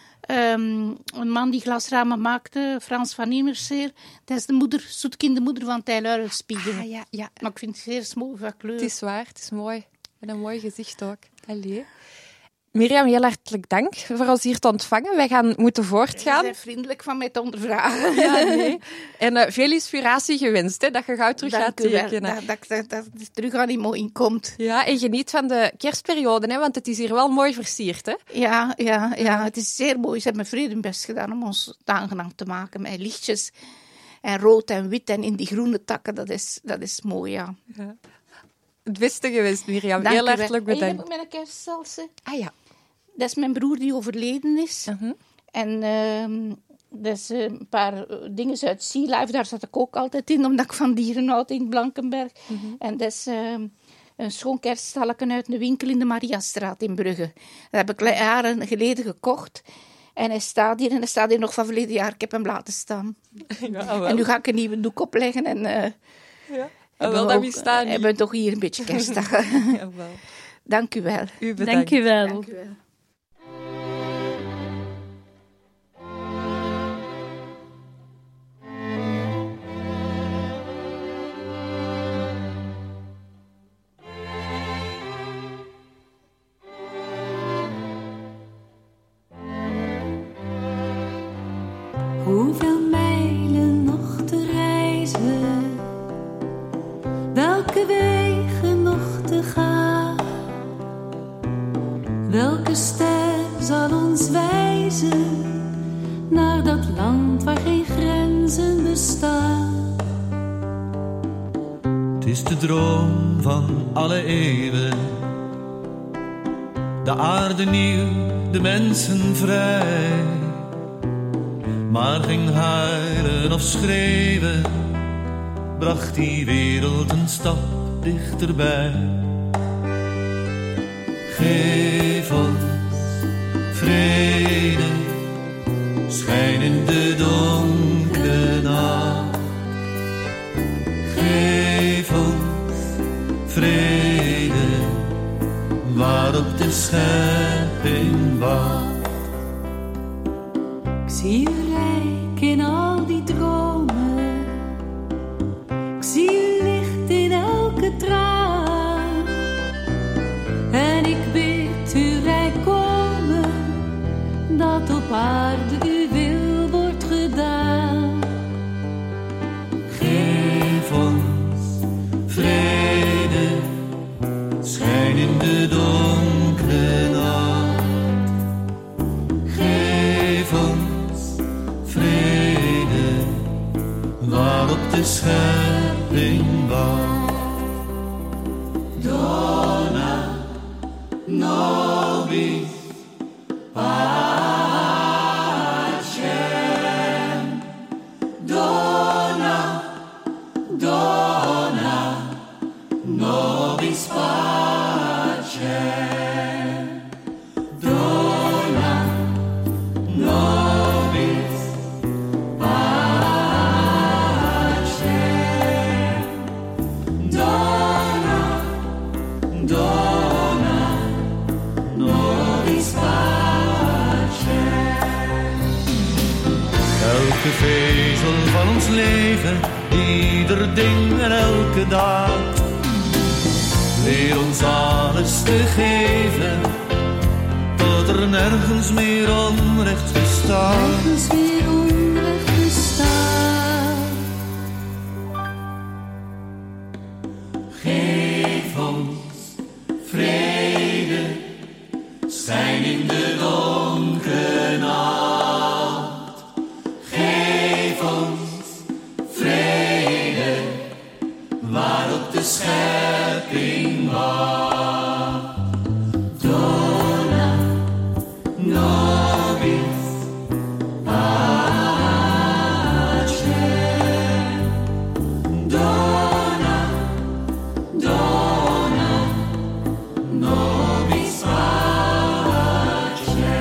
Um, een man die glasramen maakte, Frans van Immerseer. Dat is de moeder, Soetkin, de moeder van Tijl Uilenspiegel. Ah, ja, ja. Maar ik vind het zeer mooi van kleur. Het is waar, het is mooi. En een mooi gezicht ook. Allee. Mirjam, heel hartelijk dank voor ons hier te ontvangen. Wij gaan moeten voortgaan. Je bent vriendelijk van mij te ondervragen. Ja, nee. En uh, veel inspiratie gewenst, hè, dat je gauw terug Dank gaat tekenen. Dat, dat, dat, dat het terug aan die mooi inkomt. Ja, en geniet van de kerstperiode, hè, want het is hier wel mooi versierd. Hè? Ja, ja, ja, het is zeer mooi. Ze hebben vrede hun best gedaan om ons het aangenaam te maken met lichtjes. En rood en wit en in die groene takken, dat is, dat is mooi, ja. Ja. Het beste gewenst, Mirjam. Dank heel u hartelijk wel. bedankt. En je hebt ook mijn kerstsalse. Ah ja. Dat is mijn broer die overleden is. Uh-huh. En uh, dat is uh, een paar dingen uit Sea Life, daar zat ik ook altijd in, omdat ik van dieren houd in Blankenberg. Uh-huh. En dat is uh, een schoon kerststalken uit een winkel in de Mariastraat in Brugge. Dat heb ik jaren geleden gekocht. En hij staat hier, en hij staat hier nog van verleden jaar. Ik heb hem laten staan. Ja, en nu ga ik een nieuwe doek opleggen en... Uh, ja. En wel dat we staan niet. Hebben we toch hier een beetje kerstdag. Jawel. Dank u wel. U bedankt. Dank u wel. Dank u wel. Hoeveel mijlen nog te reizen zal ons wijzen naar dat land waar geen grenzen bestaan. Het is de droom van alle eeuwen. De aarde nieuw, de mensen vrij. Maar geen huilen of schreeuwen bracht die wereld een stap dichterbij. Geef ons vrede, schijn in de donkere nacht. Geef ons vrede, waarop de schepping wacht. Ik zie u rijk in al die dromen, ik zie u licht in elke traan. En ik bid u rijk komen, dat op aarde uw wil wordt gedaan. Geef ons vrede, schijn in de donkere nacht. Geef ons vrede, waarop de schepping wacht. Dona nobis pacem, dona, dona nobis pacem, dona nobis pacem, dona, dona nobis pacem. Elke vezel van ons leven, ieder ding en elke daad, leer ons alles te geven, tot er nergens meer onrecht bestaat. Nergens meer onrecht bestaat. Geef ons vrede, schijn in de donkere nacht. Geef ons vrede, waarop de schepping wacht. Dona nobis pacem, dona, dona nobis pacem.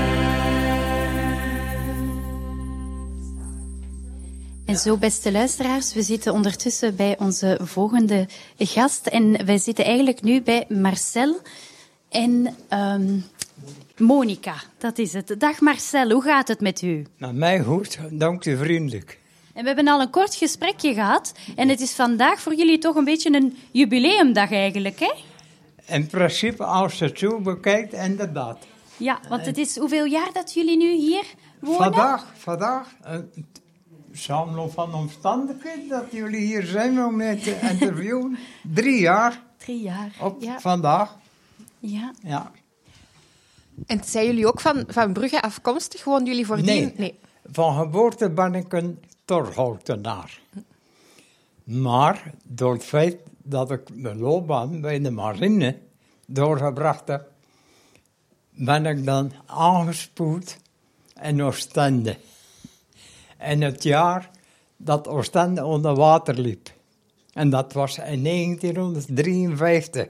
En zo, beste luisteraars, we zitten ondertussen bij onze volgende gast. En wij zitten eigenlijk nu bij Marcel en um, Monica. Dat is het. Dag Marcel, hoe gaat het met u? Nou, mij goed, dank u vriendelijk. En we hebben al een kort gesprekje gehad. En het is vandaag voor jullie toch een beetje een jubileumdag eigenlijk, hè? In principe, als je het zo bekijkt, inderdaad. Ja, want het is hoeveel jaar dat jullie nu hier wonen? Vandaag, vandaag, een samenloop van omstandigheden dat jullie hier zijn om mij te interviewen. Drie jaar Drie jaar, op ja. vandaag. Ja. Ja. En zijn jullie ook van, van Brugge afkomstig? Woonden jullie voordien? Nee. nee. Van geboorte ben ik een Torhoutenaar. Maar door het feit dat ik mijn loopbaan bij de marine doorgebracht heb, ben ik dan aangespoeld in Oostende. In het jaar dat Oostende onder water liep. En dat was in negentienhonderddrieënvijftig.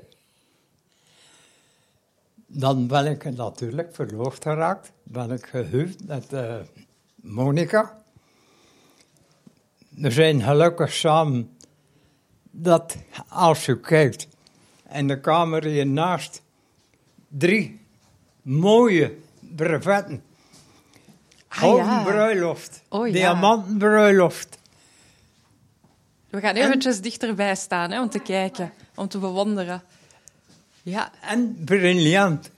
Dan ben ik natuurlijk verloofd geraakt. Ben ik gehuwd met uh, Monica. We zijn gelukkig samen dat, als je kijkt, in de kamer hiernaast, drie mooie brevetten. Ah, Gouden ja. bruiloft, Oh, ja. diamantenbruiloft. We gaan eventjes dichterbij staan hè, om te kijken, om te bewonderen. Ja, En briljant.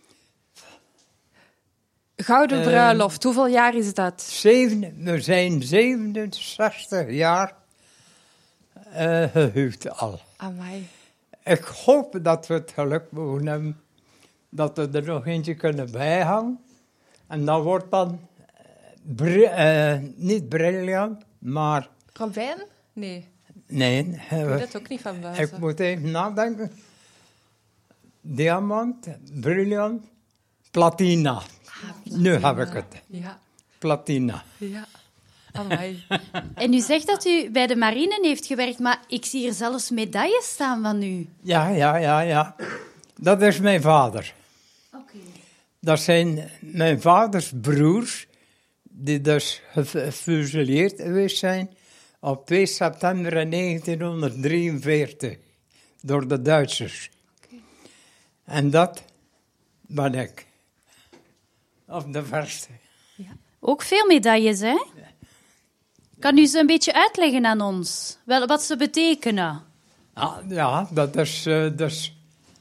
gouden Eh, bruiloft, hoeveel jaar is dat? Zeven, we zijn zevenenzestig jaar uh, gehuwd al. Amai. Ik hoop dat we het geluk mogen hebben dat we er nog eentje kunnen bijhangen. En dat wordt dan bri- uh, niet briljant, maar... Robijn? Nee. Nee. Ik weet het ook niet van buiten. Ik moet even nadenken. Diamant, briljant, platina. Ah, platina. Nu heb ik het. Ja. Platina. Ja. Amai. En u zegt dat u bij de marine heeft gewerkt, maar ik zie hier zelfs medailles staan van u. Ja, ja, ja, ja. Dat is mijn vader. Oké. Okay. Dat zijn mijn vaders broers, die dus gefusilleerd geweest zijn op twee september negentienhonderddrieënveertig door de Duitsers. Okay. En dat ben ik. Op de verste. Ja. Ook veel medailles, hè? Kan u ze een beetje uitleggen aan ons? Wel, wat ze betekenen? Ah, ja, dat is uh, dus...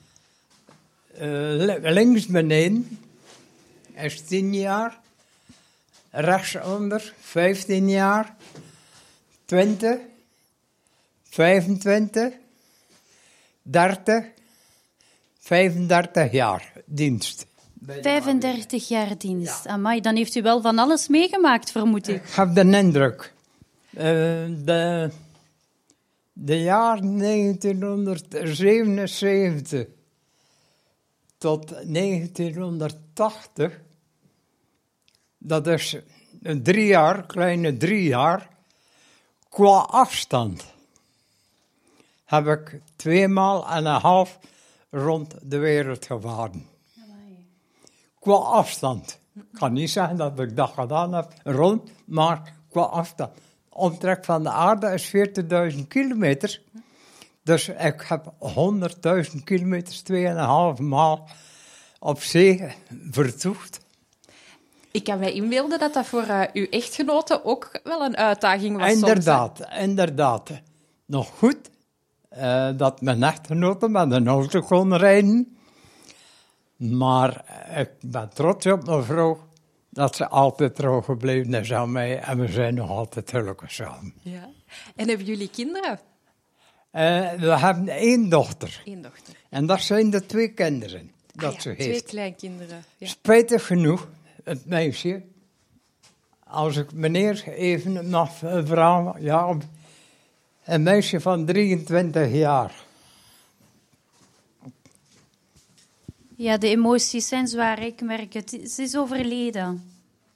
Uh, links beneden is tien jaar. Rechtsonder vijftien jaar. twintig. vijfentwintig. dertig. vijfendertig jaar dienst. vijfendertig jaar dienst. Ja. Amai, dan heeft u wel van alles meegemaakt, vermoed ik. Ik heb de indruk. Uh, de, de jaar negentienhonderdzevenenzeventig tot negentienhonderdtachtig, dat is een drie jaar, kleine drie jaar, qua afstand heb ik tweemaal en een half rond de wereld gevaren. Qua afstand. Ik kan niet zeggen dat ik dat gedaan heb rond, maar qua afstand. Omtrek van de aarde is veertigduizend kilometer. Dus ik heb honderdduizend kilometers, tweeënhalf maal op zee vertoefd. Ik kan mij inbeelden dat dat voor uh, uw echtgenote ook wel een uitdaging was. Inderdaad, soms, inderdaad. Nog goed uh, dat mijn echtgenote met een auto kon rijden. Maar ik ben trots op mijn vrouw dat ze altijd trouw gebleven is aan mij. En we zijn nog altijd gelukkig samen. Ja. En hebben jullie kinderen? Uh, we hebben één dochter. Eén dochter. En dat zijn de twee kinderen dat ah, ja, ze heeft. Twee kleinkinderen. Ja. Spijtig genoeg, het meisje, als ik meneer even mag vragen, ja, een meisje van drieëntwintig jaar. Ja, de emoties zijn zwaar, ik merk het. Ze is overleden.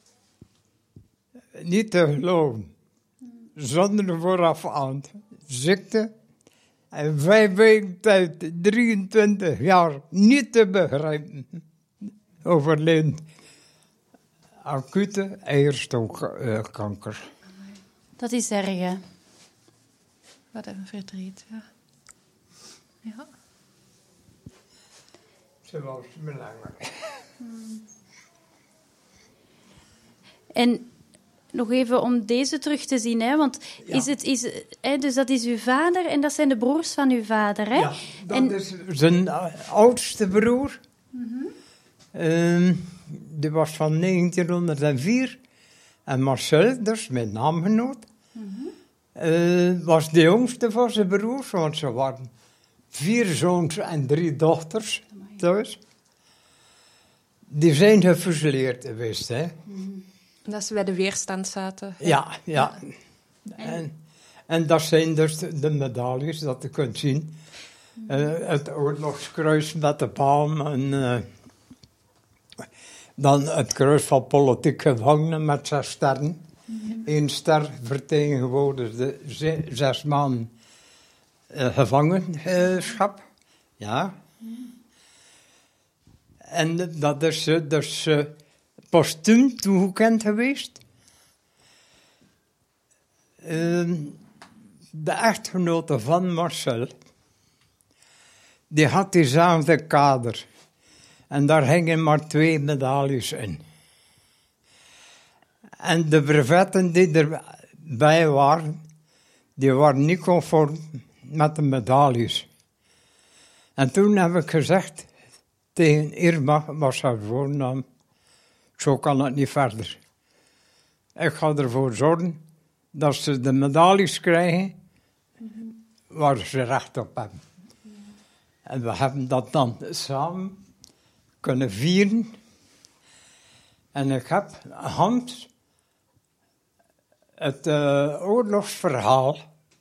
Niet te geloven. Zonder voorafgaand ziekte. En vijf weken tijd, drieëntwintig jaar, niet te begrijpen. Overleden. Acute eierstokkanker. Dat is erg, hè? Wat een verdriet, ja. Ja. Ze was belangrijk. Hmm. En nog even om deze terug te zien, hè? Want ja. is het, is, hè, dus dat is uw vader en dat zijn de broers van uw vader, hè? Ja, dat en... is zijn oudste broer. Mm-hmm. Um, die was van negentienhonderdvier. En Marcel, dus mijn naamgenoot, mm-hmm. uh, was de jongste van zijn broers, want ze waren vier zoons en drie dochters thuis. Die zijn gefusilleerd geweest, hè. Mm-hmm. Dat ze bij de weerstand zaten. Ja, ja. ja. En, en dat zijn dus de medailles, dat je kunt zien. Uh, het oorlogskruis met de palm en uh, dan het kruis van politiek gevangenen met zes sterren. Mm-hmm. Eén ster vertegenwoordigde ze, zes maanden uh, gevangenschap. Ja. Mm-hmm. En dat is uh, dus uh, postuum toegekend geweest. Uh, de echtgenote van Marcel, die had diezelfde kader. En daar hingen maar twee medailles in. En de brevetten die erbij waren, die waren niet conform met de medailles. En toen heb ik gezegd tegen Irma, was haar voornaam, zo kan het niet verder. Ik ga ervoor zorgen dat ze de medailles krijgen mm-hmm. waar ze recht op hebben. Mm-hmm. En we hebben dat dan samen kunnen vieren. En ik heb Hans het uh, oorlogsverhaal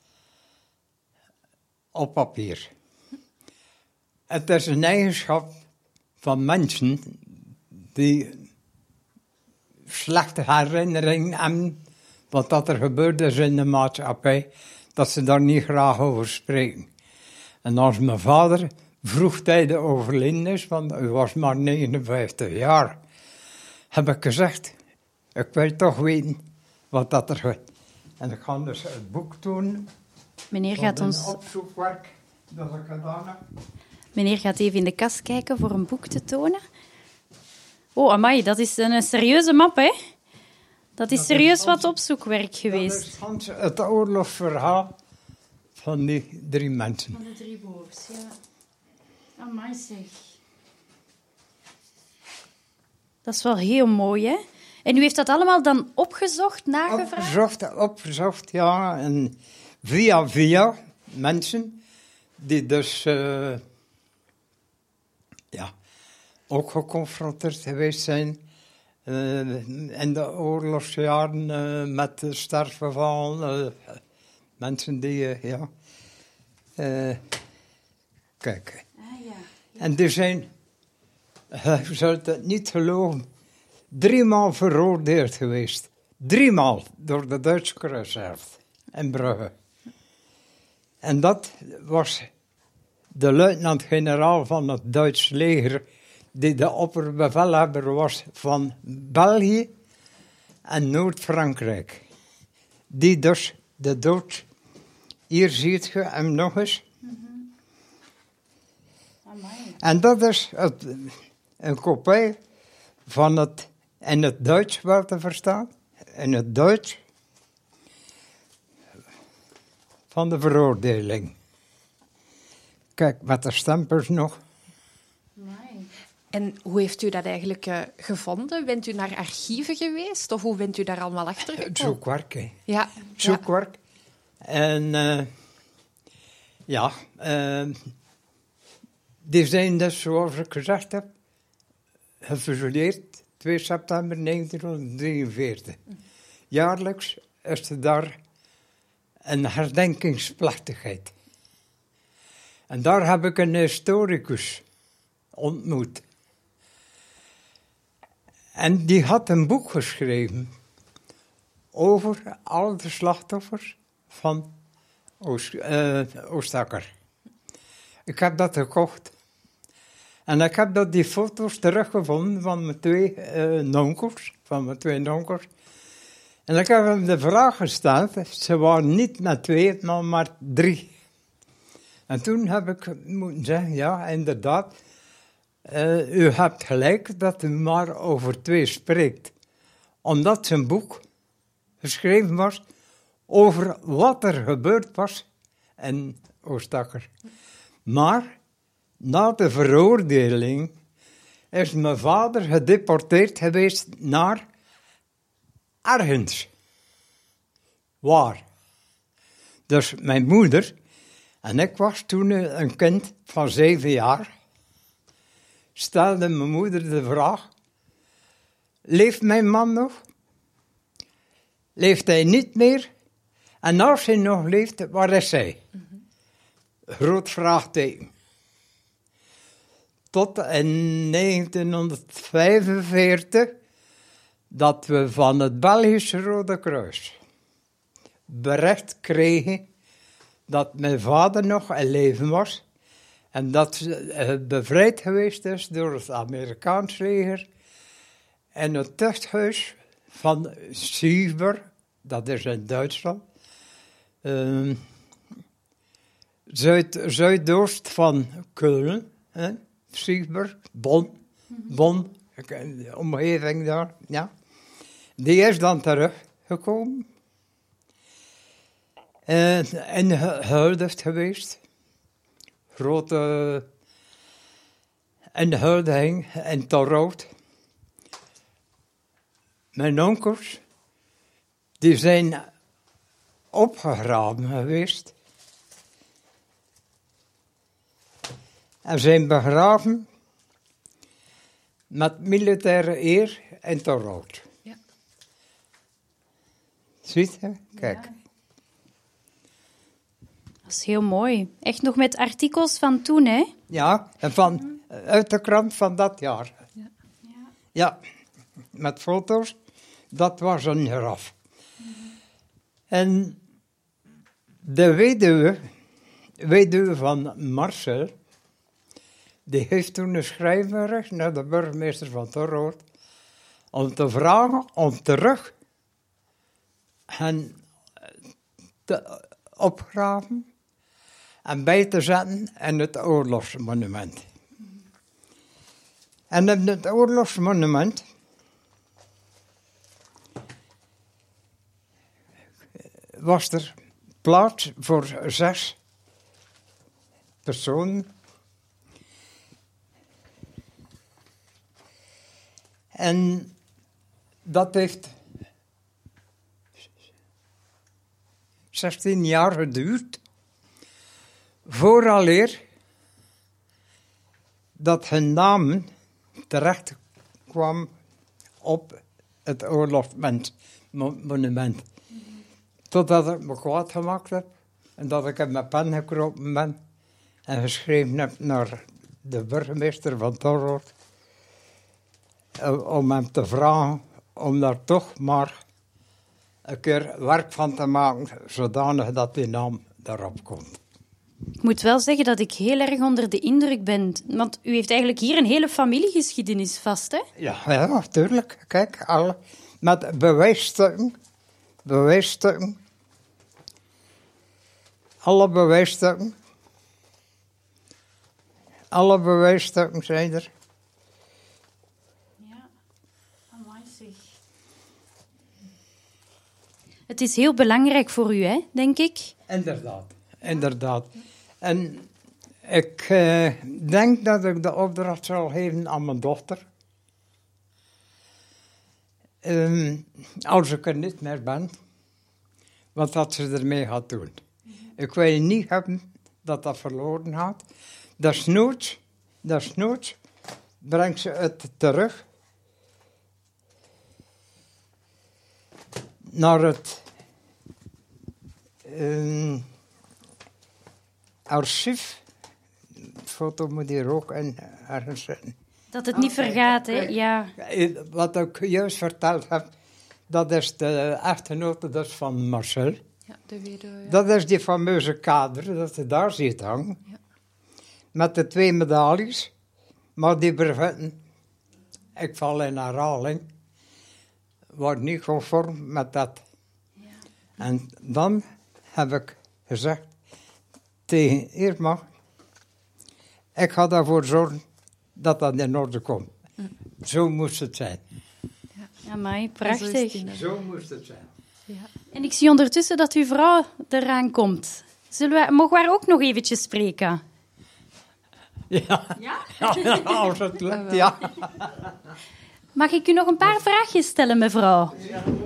op papier. Het is een eigenschap van mensen die slechte herinneringen hebben wat dat er gebeurd is in de maatschappij, dat ze daar niet graag over spreken. En als mijn vader vroegtijdig overleden is, want hij was maar negenenvijftig jaar, heb ik gezegd, ik wil toch weten wat dat er gebeurt. En ik ga dus het boek doen. Meneer gaat ons... opzoekwerk dat ik gedaan heb. Meneer gaat even in de kast kijken voor een boek te tonen. Oh, amai, dat is een serieuze map, hè? Dat is dat serieus is wat opzoekwerk geweest. Dat is Hans, het oorlogsverhaal van die drie mensen. Van de drie broers, ja. Amai, zeg. Dat is wel heel mooi, hè? En u heeft dat allemaal dan opgezocht, nagevraagd? Opgezocht, opgezocht, ja. En via via mensen die dus uh, ja, ook geconfronteerd geweest zijn uh, in de oorlogsjaren uh, met het sterven van uh, mensen die, uh, ja... Uh, kijk. Ah, ja, ja. En er zijn, uh, je zult het niet geloven, driemaal veroordeeld geweest. Driemaal door de Duitse kruisraad in Brugge. En dat was de luitenant-generaal van het Duits leger, die de opperbevelhebber was van België en Noord-Frankrijk. Die dus de dood, hier ziet je hem nog eens. Mm-hmm. En dat is het, een kopie van het in het Duits wel te verstaan, in het Duits van de veroordeling. Kijk, met de stempels nog. Nee. En hoe heeft u dat eigenlijk uh, gevonden? Bent u naar archieven geweest of hoe bent u daar allemaal achter gekomen? Zoekwerk, hè. Ja. Zoekwerk. Ja. En uh, ja, uh, die zijn dus, zoals ik gezegd heb, gefusioneerd twee september negentien drieënveertig. Jaarlijks is er daar een herdenkingsplechtigheid. En daar heb ik een historicus ontmoet. En die had een boek geschreven over al de slachtoffers van Oost, uh, Oostakker. Ik heb dat gekocht. En ik heb dat die foto's teruggevonden van mijn twee uh, nonkels, van mijn twee nonkels. En ik heb hem de vraag gesteld, ze waren niet met twee, maar maar drie. En toen heb ik moeten zeggen, ja, inderdaad, uh, u hebt gelijk dat u maar over twee spreekt. Omdat zijn boek geschreven was over wat er gebeurd was in Oostakker. Maar na de veroordeling is mijn vader gedeporteerd geweest naar ergens. Waar? Dus mijn moeder, en ik was toen een kind van zeven jaar, stelde mijn moeder de vraag, leeft mijn man nog? Leeft hij niet meer? En als hij nog leeft, waar is hij? Mm-hmm. Groot vraagteken. Tot in negentienhonderdvijfenveertig dat we van het Belgische Rode Kruis bericht kregen dat mijn vader nog in leven was en dat hij bevrijd geweest is door het Amerikaans leger en het tuchthuis van Siever, dat is in Duitsland, uh, Zuid, zuidoost van Keulen, hè? Siever, Bonn, Bonn, de omgeving daar, ja. Die is dan teruggekomen. En in Huildert geweest. Grote in Huilding en Torhout. Mijn onkels, die zijn opgegraven geweest. En zijn begraven met militaire eer in Torhout. Ja. Ziet je? Kijk. Ja. Dat is heel mooi. Echt nog met artikels van toen, hè? Ja, en van, uit de krant van dat jaar. Ja. Ja. Ja, met foto's. Dat was een graf. En de weduwe, weduwe van Marcel, die heeft toen een schrijver naar de burgemeester van Torhout om te vragen om terug hen te opgraven en bij te zetten in het oorlogsmonument. En in het oorlogsmonument was er plaats voor zes personen. En dat heeft zestien jaar geduurd, vooraleer dat hun namen terecht kwam op het oorlogsmonument. Totdat ik me kwaad gemaakt heb en dat ik in mijn pen gekropen ben en geschreven heb naar de burgemeester van Torhout om hem te vragen om daar toch maar een keer werk van te maken, zodanig dat die naam daarop komt. Ik moet wel zeggen dat ik heel erg onder de indruk ben. Want u heeft eigenlijk hier een hele familiegeschiedenis vast, hè? Ja, ja, natuurlijk. Kijk, alle, met bewijsstukken. Bewijsstukken. Alle bewijsstukken. Alle bewijsstukken zijn er. Ja, amai zeg. Het is heel belangrijk voor u, hè, denk ik? Inderdaad, inderdaad. En ik uh, denk dat ik de opdracht zal geven aan mijn dochter. Um, als ik er niet meer ben, wat dat ze ermee gaat doen. Ik wil niet hebben dat dat verloren gaat. Desnoods, desnoods brengt ze het terug naar het um, archief. De foto moet hier ook in ergens zitten. Dat het niet vergaat, hè? Ja. Wat ik juist verteld heb, dat is de echtgenote dus van Marcel. Ja, de weduwe. Ja. Dat is die fameuze kader dat je daar ziet hangen. Ja. Met de twee medailles. Maar die brevetten, ik val in herhaling, waren niet conform met dat. Ja. En dan heb ik gezegd tegen Irma, ik ga daarvoor zorgen dat dat in orde komt. Mm. Zo moest het zijn. Ja, amai, prachtig. Zo, Zo moest het zijn. Ja. En ik zie ondertussen dat uw vrouw eraan komt. Zullen we, mogen we haar ook nog eventjes spreken? Ja, ja? ja als het lukt, ja. Mag ik u nog een paar vraagjes stellen, mevrouw?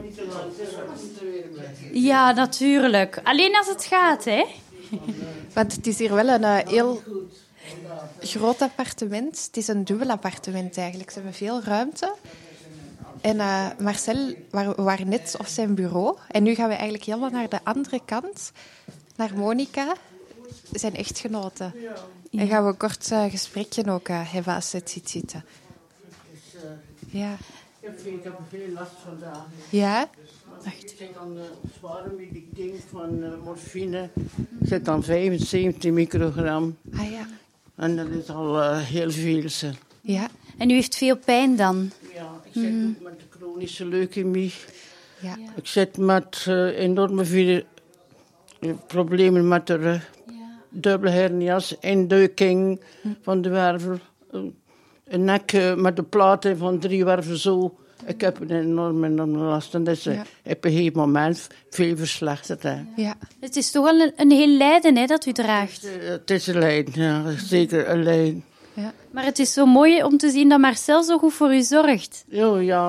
Ja, natuurlijk. Alleen als het gaat, hè? Want het is hier wel een uh, heel groot appartement. Het is een dubbel appartement eigenlijk. Ze hebben veel ruimte. En uh, Marcel, we waren net op zijn bureau. En nu gaan we eigenlijk helemaal naar de andere kant. Naar Monica, zijn echtgenote. Ja. En gaan we een kort uh, gesprekje ook uh, hebben als ze het ziet zitten. Ja. Ik heb veel last vandaag. Ja? Ik zit dan uh, zware ding van uh, morfine. Ik zit dan vijfenzeventig microgram. Ah ja. En dat is al uh, heel veel. Ze. Ja. En u heeft veel pijn dan? Ja, ik zit mm. ook met de chronische leukemie. Ja. Ik zit met uh, enorme veel uh, problemen met de uh, ja. dubbele hernia's, induiking hm. van de wervel. Uh, een nek uh, met de platen van drie werven zo. Ik heb een enorme, enorme last. En dat is uh, ja. op een gegeven moment veel verslechterd. Hè. Ja. Het is toch wel een, een heel lijden hè, dat u draagt? Het, uh, het is een lijden, ja. Zeker een lijden. Ja. Maar het is zo mooi om te zien dat Marcel zo goed voor u zorgt. Ja, ja.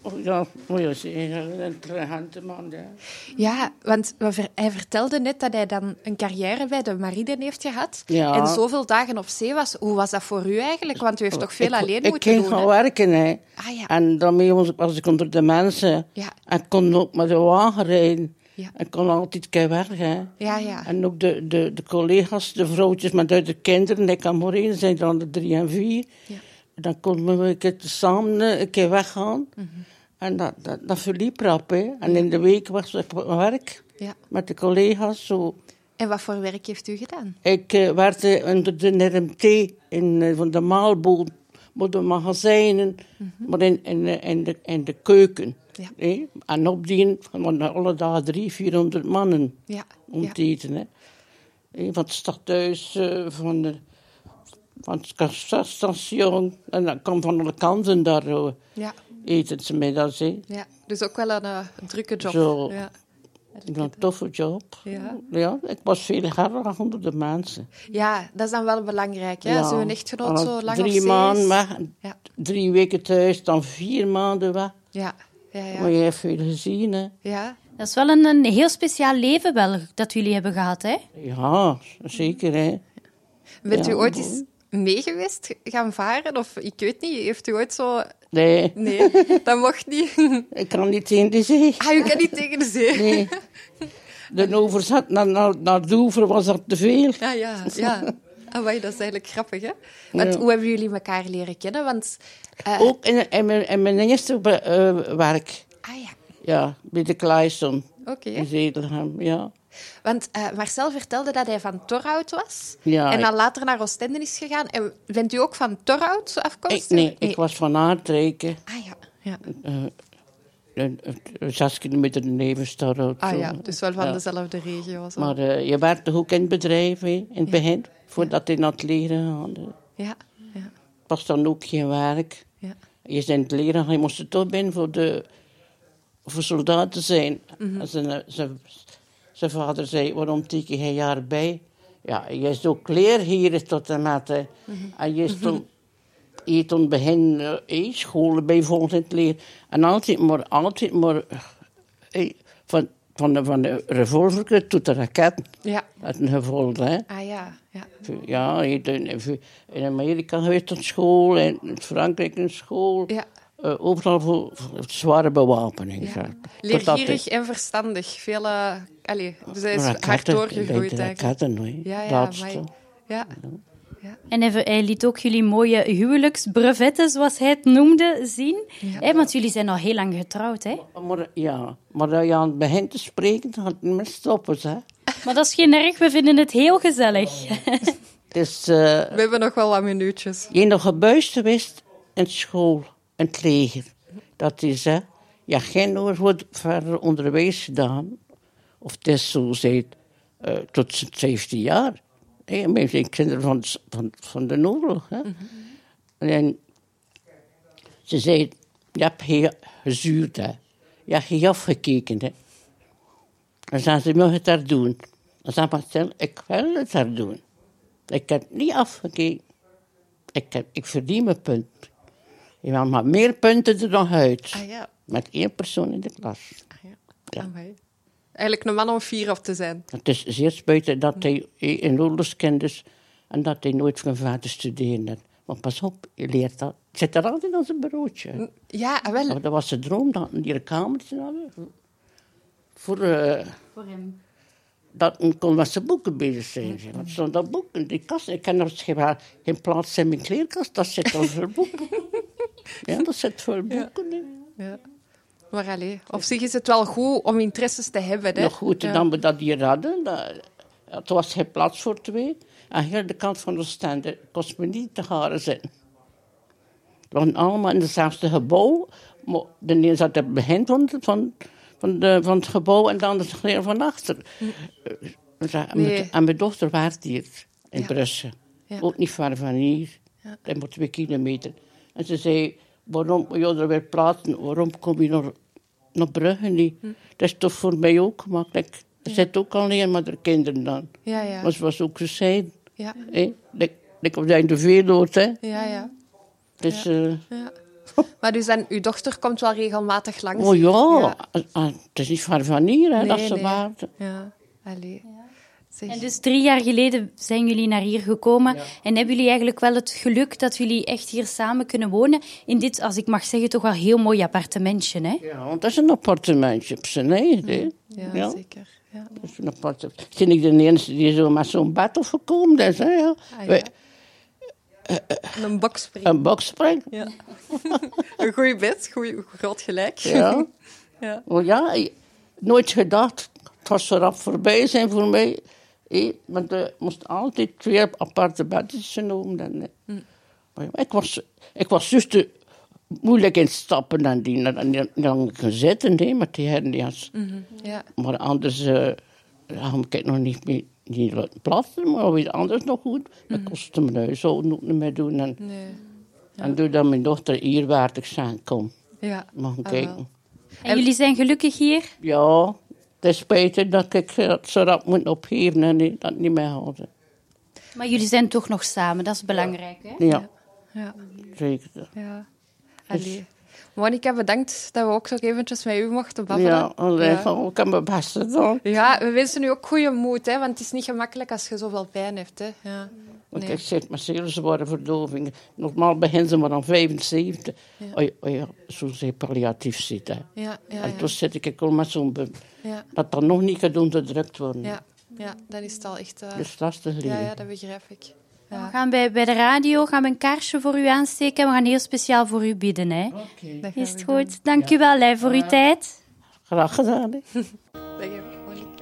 ja, moet je zeggen, een intelligente man, ja. Ja, want hij vertelde net dat hij dan een carrière bij de marine heeft gehad. Ja. En zoveel dagen op zee was. Hoe was dat voor u eigenlijk? Want u heeft toch veel ik, alleen ik moeten ging doen, gaan hè? werken, hè. Ah, ja. En daarmee was, was ik onder de mensen. Ja. En ik kon ook met de wagen rijden. Ja. Ik kon altijd een keer werken, hè. Ja, ja. En ook de, de, de collega's, de vrouwtjes met uit de kinderen, ik en Maureen, zijn dan de drie en vier. Ja. Dan konden we een keer samen een keer weggaan. Mm-hmm. En dat, dat, dat verliep rap, hè. En in de week was ik op werk Ja. met de collega's. Zo. En wat voor werk heeft u gedaan? Ik uh, werkte onder de R M T in uh, van de maalboot, met de magazijnen, mm-hmm. maar in, in, in, de, in de keuken. Ja. Hè? En opdienen van alle dagen drie, vierhonderd mannen Ja. om Ja. te eten. Hè? Hè, van het stadhuis, uh, van, de, van het kastelstation. En dan kwam van alle kanten daar uh, Ja. eten ze middags. Hè? Ja. Dus ook wel een, uh, een drukke job. Zo. Ja. Een toffe job. Ja. Ja, ik was veel harder onder de mensen. Ja, dat is dan wel belangrijk. Hè? Als uw echtgenoot Als zo lang op Drie zee maanden is. weg, Ja. drie weken thuis, dan vier maanden weg. Ja. Ja, ja. Maar je hebt veel gezien, hè. Ja. Dat is wel een, een heel speciaal leven wel dat jullie hebben gehad, hè? Ja, zeker, hè. Bent Ja, u ooit mooi. eens mee geweest, gaan varen? Of ik weet niet, heeft u ooit zo... Nee, Nee, dat mocht niet. ik kan niet tegen de zee. Ah, u kan niet tegen de zee. Nee. De overzet naar, naar, naar Dover was dat te veel. Ja, ja, ja. Amai, dat is eigenlijk grappig, hè? Want Ja. hoe hebben jullie elkaar leren kennen? Want... eh, Ook in, in, mijn, in mijn eerste uh, werk. Ah ja, Ja, bij de Kleiston oké. in Zedelhem, ja. Want eh, Marcel vertelde dat hij van Torhout was. Ja, en dan ik- later naar Oostende is gegaan. En bent u ook van Torhout afkomstig? Ik, nee, ik was van Aardrijken. Ah ja, ja. Uh, een- een- zes kilometer neven Starhout. Ah zo. ja, dus wel van Ja. dezelfde regio. Zo. Maar uh, je werkte ook in het bedrijf, hè, in het begin, voordat je naar het leren ging. Ja, ja, Was dan ook geen werk. ja. Je bent in het leren gaan, je moest er toch binnen voor, de, voor soldaten zijn. Mhm. En zijn, zijn, zijn vader zei, waarom teken je jaar bij? Ja, je is ook leer hier tot en met. hè. Mhm. En je is toen, je toen begin uh, scholen bij volgens het leer. En altijd maar, altijd maar, eh, van, van de, van de revolver tot de raket. Ja. Dat is een gevolg, hè. Ah ja, ja. Ja, je bent in, in Amerika geweest op school, in Frankrijk in school. Ja. Uh, overal voor, voor zware bewapening. Ja. Ja. Leergierig en verstandig. Veel, uh, allee, dus hij is hard doorgegroeid de eigenlijk. raketten, hoor. Ja, ja, Laatste. amai. Ja. En hij, hij liet ook jullie mooie huwelijksbrevetten, zoals hij het noemde, zien. Hè, want jullie zijn al heel lang getrouwd, hè? Maar, ja, maar als je aan het begin te spreken, dan gaat het niet meer stoppen. Hè. Maar dat is geen erg, we vinden het heel gezellig. Dus, uh, We hebben nog wel wat minuutjes. je nog gebuist geweest in school, in het leger. Dat is, hè, je hebt geen wordt verder onderwijs gedaan. Of het is zo, zei het, uh, tot zijn zeventien jaar. Hey, mijn zijn kinderen van, van, van de oorlog. Hè. Mm-hmm. En ze zei, je hebt ge- gezuurd, hè. Je hebt je afgekeken, hè. En zei ze, mag je het daar doen? Dan zei Marcel, ik wil het daar doen. Ik heb het niet afgekeken. Ik, heb, ik verdien mijn punt. Je wil maar meer punten er nog uit. Ah ja. Met één persoon in de klas. Ah, ja. Ja. Amai. Eigenlijk een man om fier op te zijn. Het is zeer spijtig dat hij in oorlogskind is en dat hij nooit van vader studeren heeft. Maar pas op, je leert dat. Het zit er altijd aan zijn bureautje. Ja, wel. Maar dat was de droom, dat hij een kamertje hadden. Voor, uh, Voor hem. dat hij kon met zijn boeken bezig zijn. Mm-hmm. Want zo'n dat boek in die kast, ik kan er geen, geen plaats in mijn kleerkast, dat zit al voor boeken. Ja, dat zit voor boeken. Ja. Ja. Maar allee, op zich is het wel goed om interesses te hebben. Hè? Nog goed Ja. dan we dat hier hadden. Dat, het was geen plaats voor twee. En heel de kant van de standen kost me niet te garen zitten. We waren allemaal in hetzelfde gebouw. Maar de ene zat op het begin van, van, van, de, van het gebouw en de andere zat van achter. Mm. En, Nee. en mijn dochter waart hier in Ja. Brussel. Ja. Ook niet ver van hier. Ja. Dat moet twee kilometer. En ze zei, waarom moet je er weer plaatsen? Waarom kom je naar, naar Brugge niet? Hm. Dat is toch voor mij ook gemakkelijk. Er zit ook alleen maar de kinderen dan. Ja, ja. Maar ze was ook gezegd. Ja. Ik op de Veerloot, hè. Ja, ja. Dus, ja. Uh, Ja. Maar dus dan, uw dochter komt wel regelmatig langs? Oh ja, ja. Ah, het is niet ver van hier, hè, nee, dat ze nee. waren. Ja, allee. Zeg. En dus drie jaar geleden zijn jullie naar hier gekomen. Ja. En hebben jullie eigenlijk wel het geluk dat jullie echt hier samen kunnen wonen in dit, als ik mag zeggen, toch wel heel mooi appartementje, hè? Ja, want dat is een appartementje op zijn eigen, hè. Ja, ja, zeker. Ja. Dat is een appartement. Ben ik de enige die zo met zo'n bed overkomt is, hè, ja. Ah, ja. We, uh, een bokspring. Een bokspring. Ja. Een goed bed, goed, groot gelijk. Ja. Ja. Oh, ja, ik, nooit gedacht, het was zo rap voorbij zijn voor mij. Hey, want er moest altijd twee aparte bedjes genomen. En, mm. maar ja, ik was, ik was juist te moeilijk in stappen dan die dan, dan gaan zitten, nee, met die hernia's. Mm-hmm. Ja. Maar anders uh, had ik nog niet meer niet laten plassen, maar weer anders nog goed. Mm-hmm. Dat kostte mijn huishouden ook niet meer doen. En, nee. Ja. en doordat mijn dochter hier waardig zijn kon, ja. mag ik ah, kijken. wel. En jullie zijn gelukkig hier? Ja. Het is spijtig dat ik het zo rap moet opgeven en dat niet meer houden. Maar jullie zijn toch nog samen, dat is belangrijk, hè? Ja, ja. zeker. Ja. Allee. Monica, bedankt dat we ook nog eventjes met u mochten babbelen. Ja, alleen ja. Ik heb mijn best gedaan. Ja, we wensen u ook goede moed, hè, want het is niet gemakkelijk als je zoveel pijn hebt. Hè. Ja. Want nee. ik zit met zeer zware verdovingen. Normaal beginnen ze maar aan vijfenzeventig. Ja. Oh ja, oh ja, zo ze palliatief zitten. Ja, ja, en ja. toen zit ik al met zo'n bum. Ja. Dat dat nog niet kan doen te drukt worden. Ja, ja, dat is het al echt... Uh... Dus dat is te ja, ja, dat begrijp ik. Ja. We gaan bij, bij de radio gaan we een kaarsje voor u aansteken en we gaan heel speciaal voor u bidden. Hè? Okay. Is het goed? Doen. Dank ja. u wel hè, voor uw tijd. Graag gedaan. Hè. Dank je, Monica.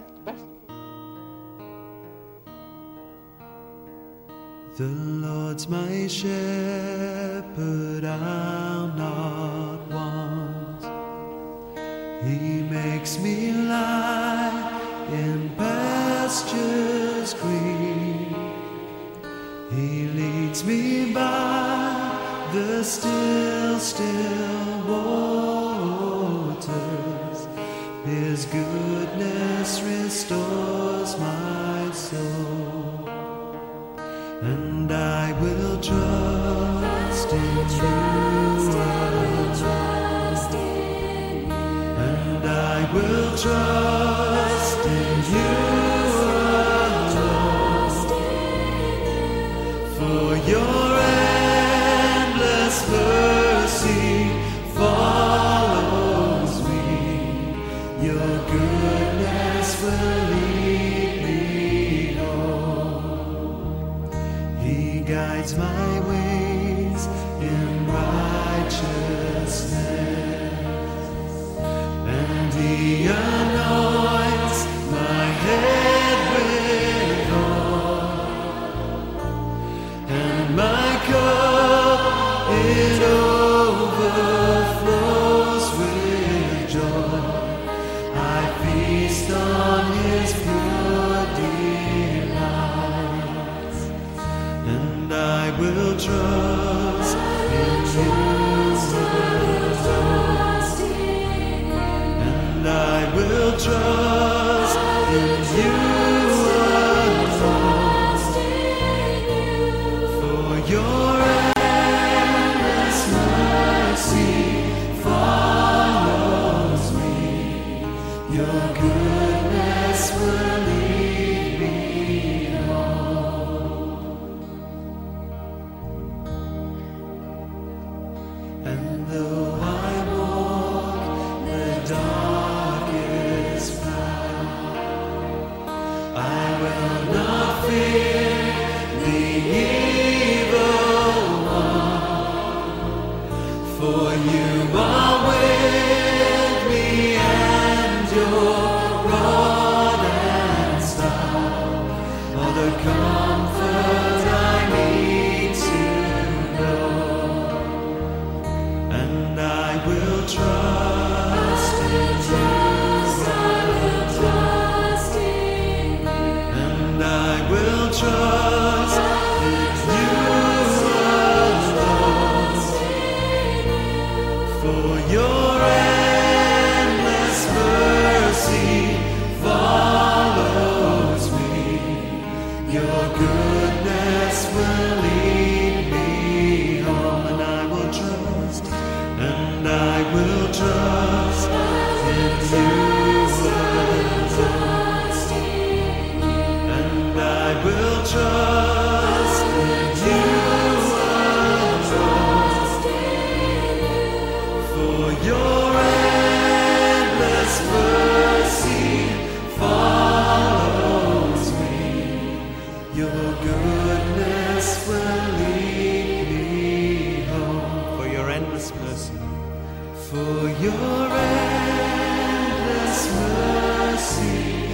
The Lord's my shepherd, I'll not want. He makes me lie in pastures green. He leads me by the still, still waters. His goodness restores my soul. And I will trust in you alone. And I will trust in you alone. For your endless mercy follows me. Your goodness will lead me home. He guides my ways in righteousness, and He anoints my head with oil, and my cup it overflows with joy. I feast on His pure delights, and I will trust in you alone. And I will trust in you alone. For your endless mercy follows me. Your goodness will lead me home. And though I walk the darkest path, I will not fear the evil one. For you are with me, and your rod and staff are the comfort I need to know. And I will trust in you alone. And I will trust in you alone. For your endless mercy follows me. Your goodness will lead me home. And I will trust mercy follows me. Your goodness will lead me home. For your endless mercy. For your endless mercy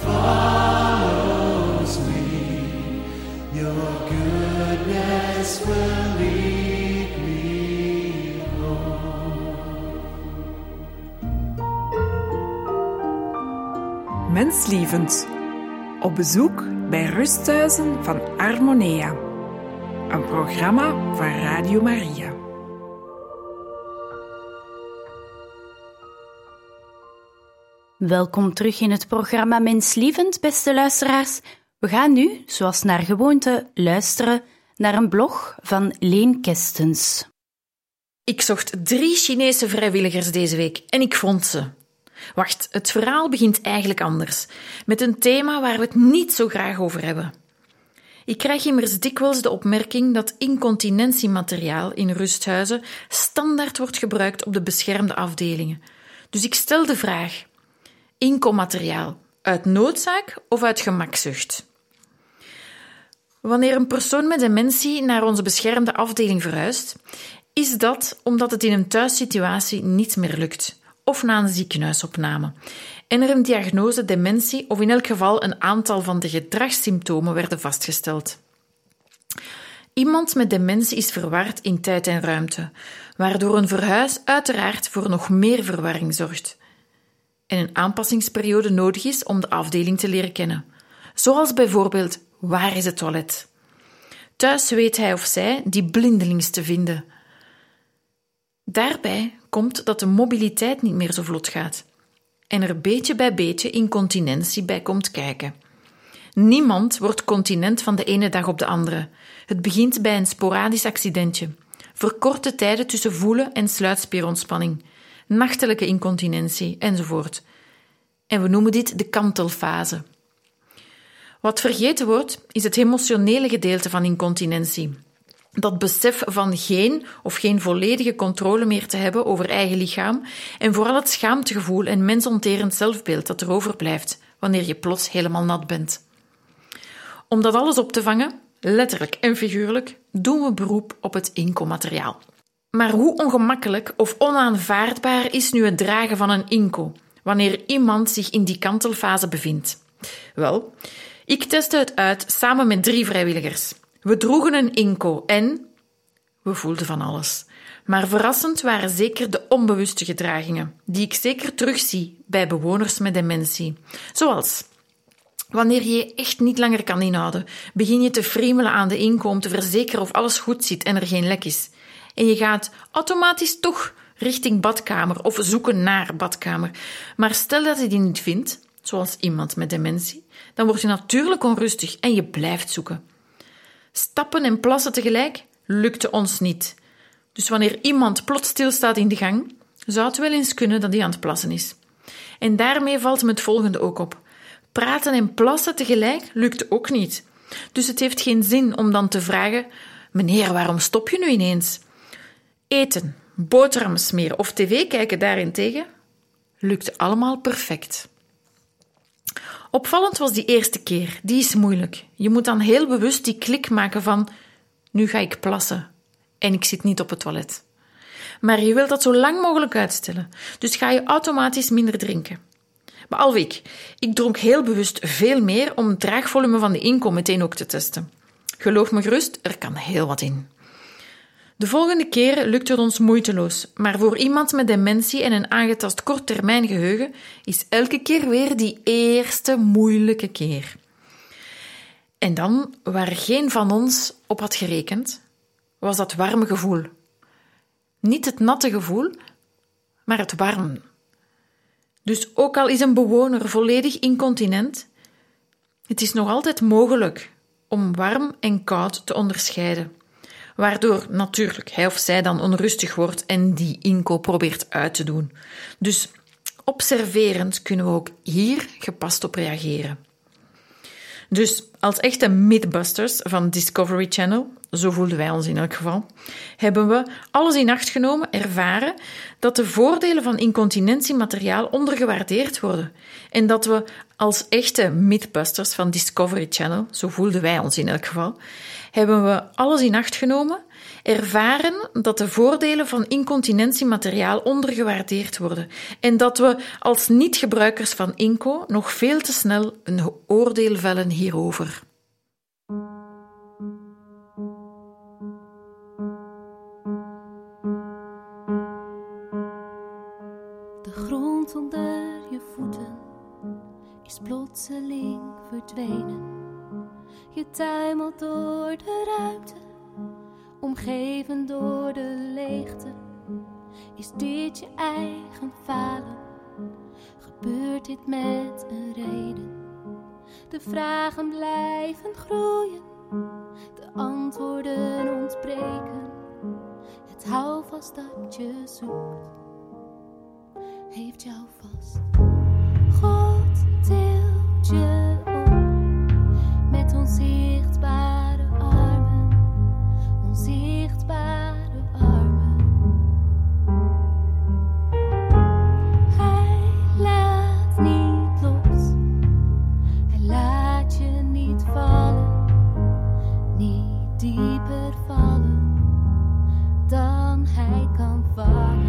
follows me. Your goodness will lead me home. Menslievend. Op bezoek bij Rusthuizen van Harmonia. Een programma van Radio Maria. Welkom terug in het programma Menslievend, beste luisteraars. We gaan nu, zoals naar gewoonte, luisteren naar een blog van Leen Kestens. Ik zocht drie Chinese vrijwilligers deze week en ik vond ze. Wacht, het verhaal begint eigenlijk anders, met een thema waar we het niet zo graag over hebben. Ik krijg immers dikwijls de opmerking dat incontinentiemateriaal in rusthuizen standaard wordt gebruikt op de beschermde afdelingen. Dus ik stel de vraag: incomateriaal, uit noodzaak of uit gemakzucht? Wanneer een persoon met dementie naar onze beschermde afdeling verhuist, is dat omdat het in een thuissituatie niet meer lukt, of na een ziekenhuisopname, en er een diagnose dementie of in elk geval een aantal van de gedragssymptomen werden vastgesteld. Iemand met dementie is verward in tijd en ruimte, waardoor een verhuis uiteraard voor nog meer verwarring zorgt en een aanpassingsperiode nodig is om de afdeling te leren kennen. Zoals bijvoorbeeld, waar is het toilet? Thuis weet hij of zij die blindelings te vinden. Daarbij komt dat de mobiliteit niet meer zo vlot gaat en er beetje bij beetje incontinentie bij komt kijken. Niemand wordt continent van de ene dag op de andere. Het begint bij een sporadisch accidentje, verkorte tijden tussen voelen en sluitspierontspanning, nachtelijke incontinentie enzovoort. En we noemen dit de kantelfase. Wat vergeten wordt, is het emotionele gedeelte van incontinentie. Dat besef van geen of geen volledige controle meer te hebben over eigen lichaam en vooral het schaamtegevoel en mensonterend zelfbeeld dat er overblijft wanneer je plots helemaal nat bent. Om dat alles op te vangen, letterlijk en figuurlijk, doen we beroep op het incomateriaal. Maar hoe ongemakkelijk of onaanvaardbaar is nu het dragen van een inco, wanneer iemand zich in die kantelfase bevindt? Wel, ik testte het uit samen met drie vrijwilligers. We droegen een inco en we voelden van alles. Maar verrassend waren zeker de onbewuste gedragingen, die ik zeker terugzie bij bewoners met dementie. Zoals: wanneer je je echt niet langer kan inhouden, begin je te friemelen aan de inco om te verzekeren of alles goed zit en er geen lek is. En je gaat automatisch toch richting badkamer of zoeken naar badkamer. Maar stel dat je die niet vindt, zoals iemand met dementie, dan word je natuurlijk onrustig en je blijft zoeken. Stappen en plassen tegelijk lukte ons niet. Dus wanneer iemand plots stilstaat in de gang, zou het wel eens kunnen dat hij aan het plassen is. En daarmee valt me het volgende ook op. Praten en plassen tegelijk lukt ook niet. Dus het heeft geen zin om dan te vragen: meneer, waarom stop je nu ineens? Eten, boterham smeren of tv kijken daarentegen lukt allemaal perfect. Opvallend was die eerste keer. Die is moeilijk. Je moet dan heel bewust die klik maken van: nu ga ik plassen en ik zit niet op het toilet. Maar je wilt dat zo lang mogelijk uitstellen, dus ga je automatisch minder drinken. Behalve ik. Ik dronk heel bewust veel meer om het draagvolume van de inco meteen ook te testen. Geloof me gerust, er kan heel wat in. De volgende keren lukt het ons moeiteloos, maar voor iemand met dementie en een aangetast korttermijngeheugen is elke keer weer die eerste moeilijke keer. En dan, waar geen van ons op had gerekend, was dat warme gevoel. Niet het natte gevoel, maar het warm. Dus ook al is een bewoner volledig incontinent, het is nog altijd mogelijk om warm en koud te onderscheiden. Waardoor natuurlijk hij of zij dan onrustig wordt en die inco probeert uit te doen. Dus observerend kunnen we ook hier gepast op reageren. Dus als echte Mythbusters van Discovery Channel zo voelden wij ons in elk geval, hebben we alles in acht genomen, ervaren dat de voordelen van incontinentiemateriaal ondergewaardeerd worden en dat we als echte mythbusters van Discovery Channel, zo voelden wij ons in elk geval, hebben we alles in acht genomen, ervaren dat de voordelen van incontinentiemateriaal ondergewaardeerd worden en dat we als niet-gebruikers van Inco nog veel te snel een oordeel vellen hierover. De grond onder je voeten is plotseling verdwenen. Je tuimelt door de ruimte, omgeven door de leegte. Is dit je eigen falen? Gebeurt dit met een reden? De vragen blijven groeien, de antwoorden ontbreken. Het houvast dat je zoekt, heeft jou vast. God tilt je op met onzichtbare armen, onzichtbare armen. Hij laat niet los, hij laat je niet vallen, niet dieper vallen dan hij kan vallen.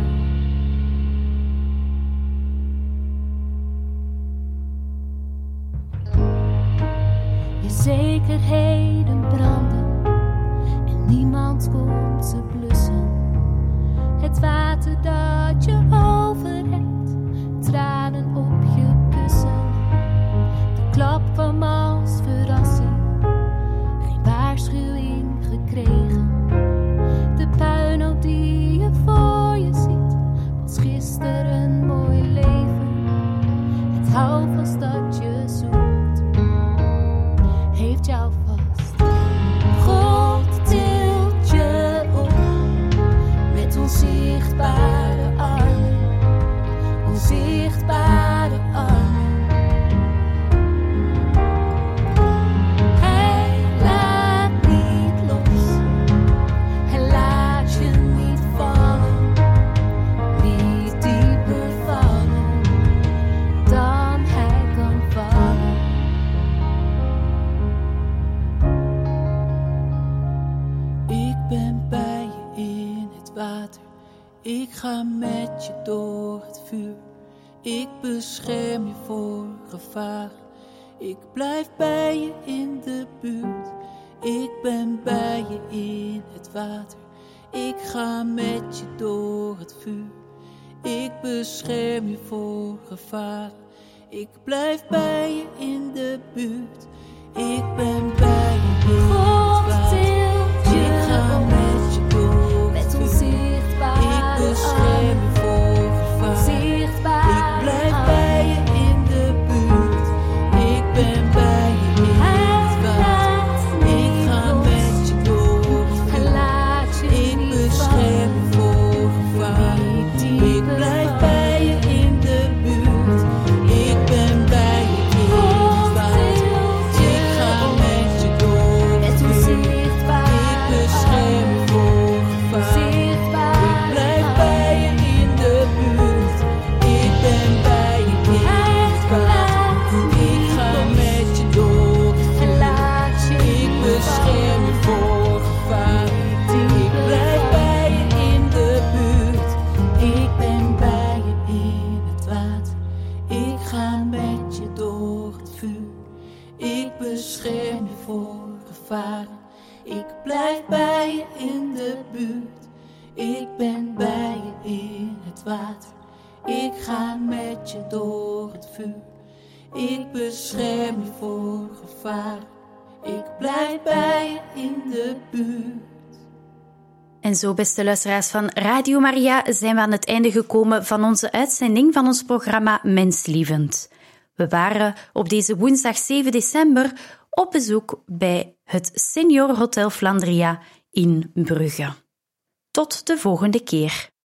Je zekerheden branden en niemand komt ze blussen. Het water dat je over hebt, tranen op je kussen. De klap kwam als verrassing, geen waarschuwing gekregen. De puinhoop die je voor je ziet, was gisteren een mooi leven. Het houvast dat je zoekt, heeft jou vast. God tilt je op met onzichtbare armen, onzichtbare armen. Hij laat niet los, hij laat je niet vallen, niet dieper vallen dan hij kan vallen. Ik ben bij je in het water, ik ga met je door het vuur. Ik bescherm je voor gevaar, ik blijf bij je in de buurt. Ik ben bij je in het water, ik ga met je door het vuur. Ik bescherm je voor gevaar, ik blijf bij je in de buurt. Ik ben bij je in het water, ik ga met je door het vuur. Ik bescherm je voor gevaar, ik blijf bij je in de buurt. Ik ben bij je in het water, ik ga met je door het vuur. Ik bescherm je voor gevaar, ik blijf bij je in de buurt. Ik ben bij je in het water, ik ga met je door het vuur. Ik bescherm je voor gevaar, ik blijf bij je in de buurt. Ik ben bij je in het water, ik ga met je door het vuur. Ik bescherm je voor gevaar, ik blijf bij je in de buurt. Ik ben bij je in het water, ik ga met je door het vuur. Ik bescherm je voor gevaar, ik blijf bij je in de buurt. Ik ben bij je in het water, ik ga met je door het vuur. Ik bescherm je voor gevaar, ik blijf bij je in de buurt. En zo, beste luisteraars van Radio Maria, zijn we aan het einde gekomen van onze uitzending van ons programma Menslievend. We waren op deze woensdag zeven december op bezoek bij het Senior Hotel Flandria in Brugge. Tot de volgende keer.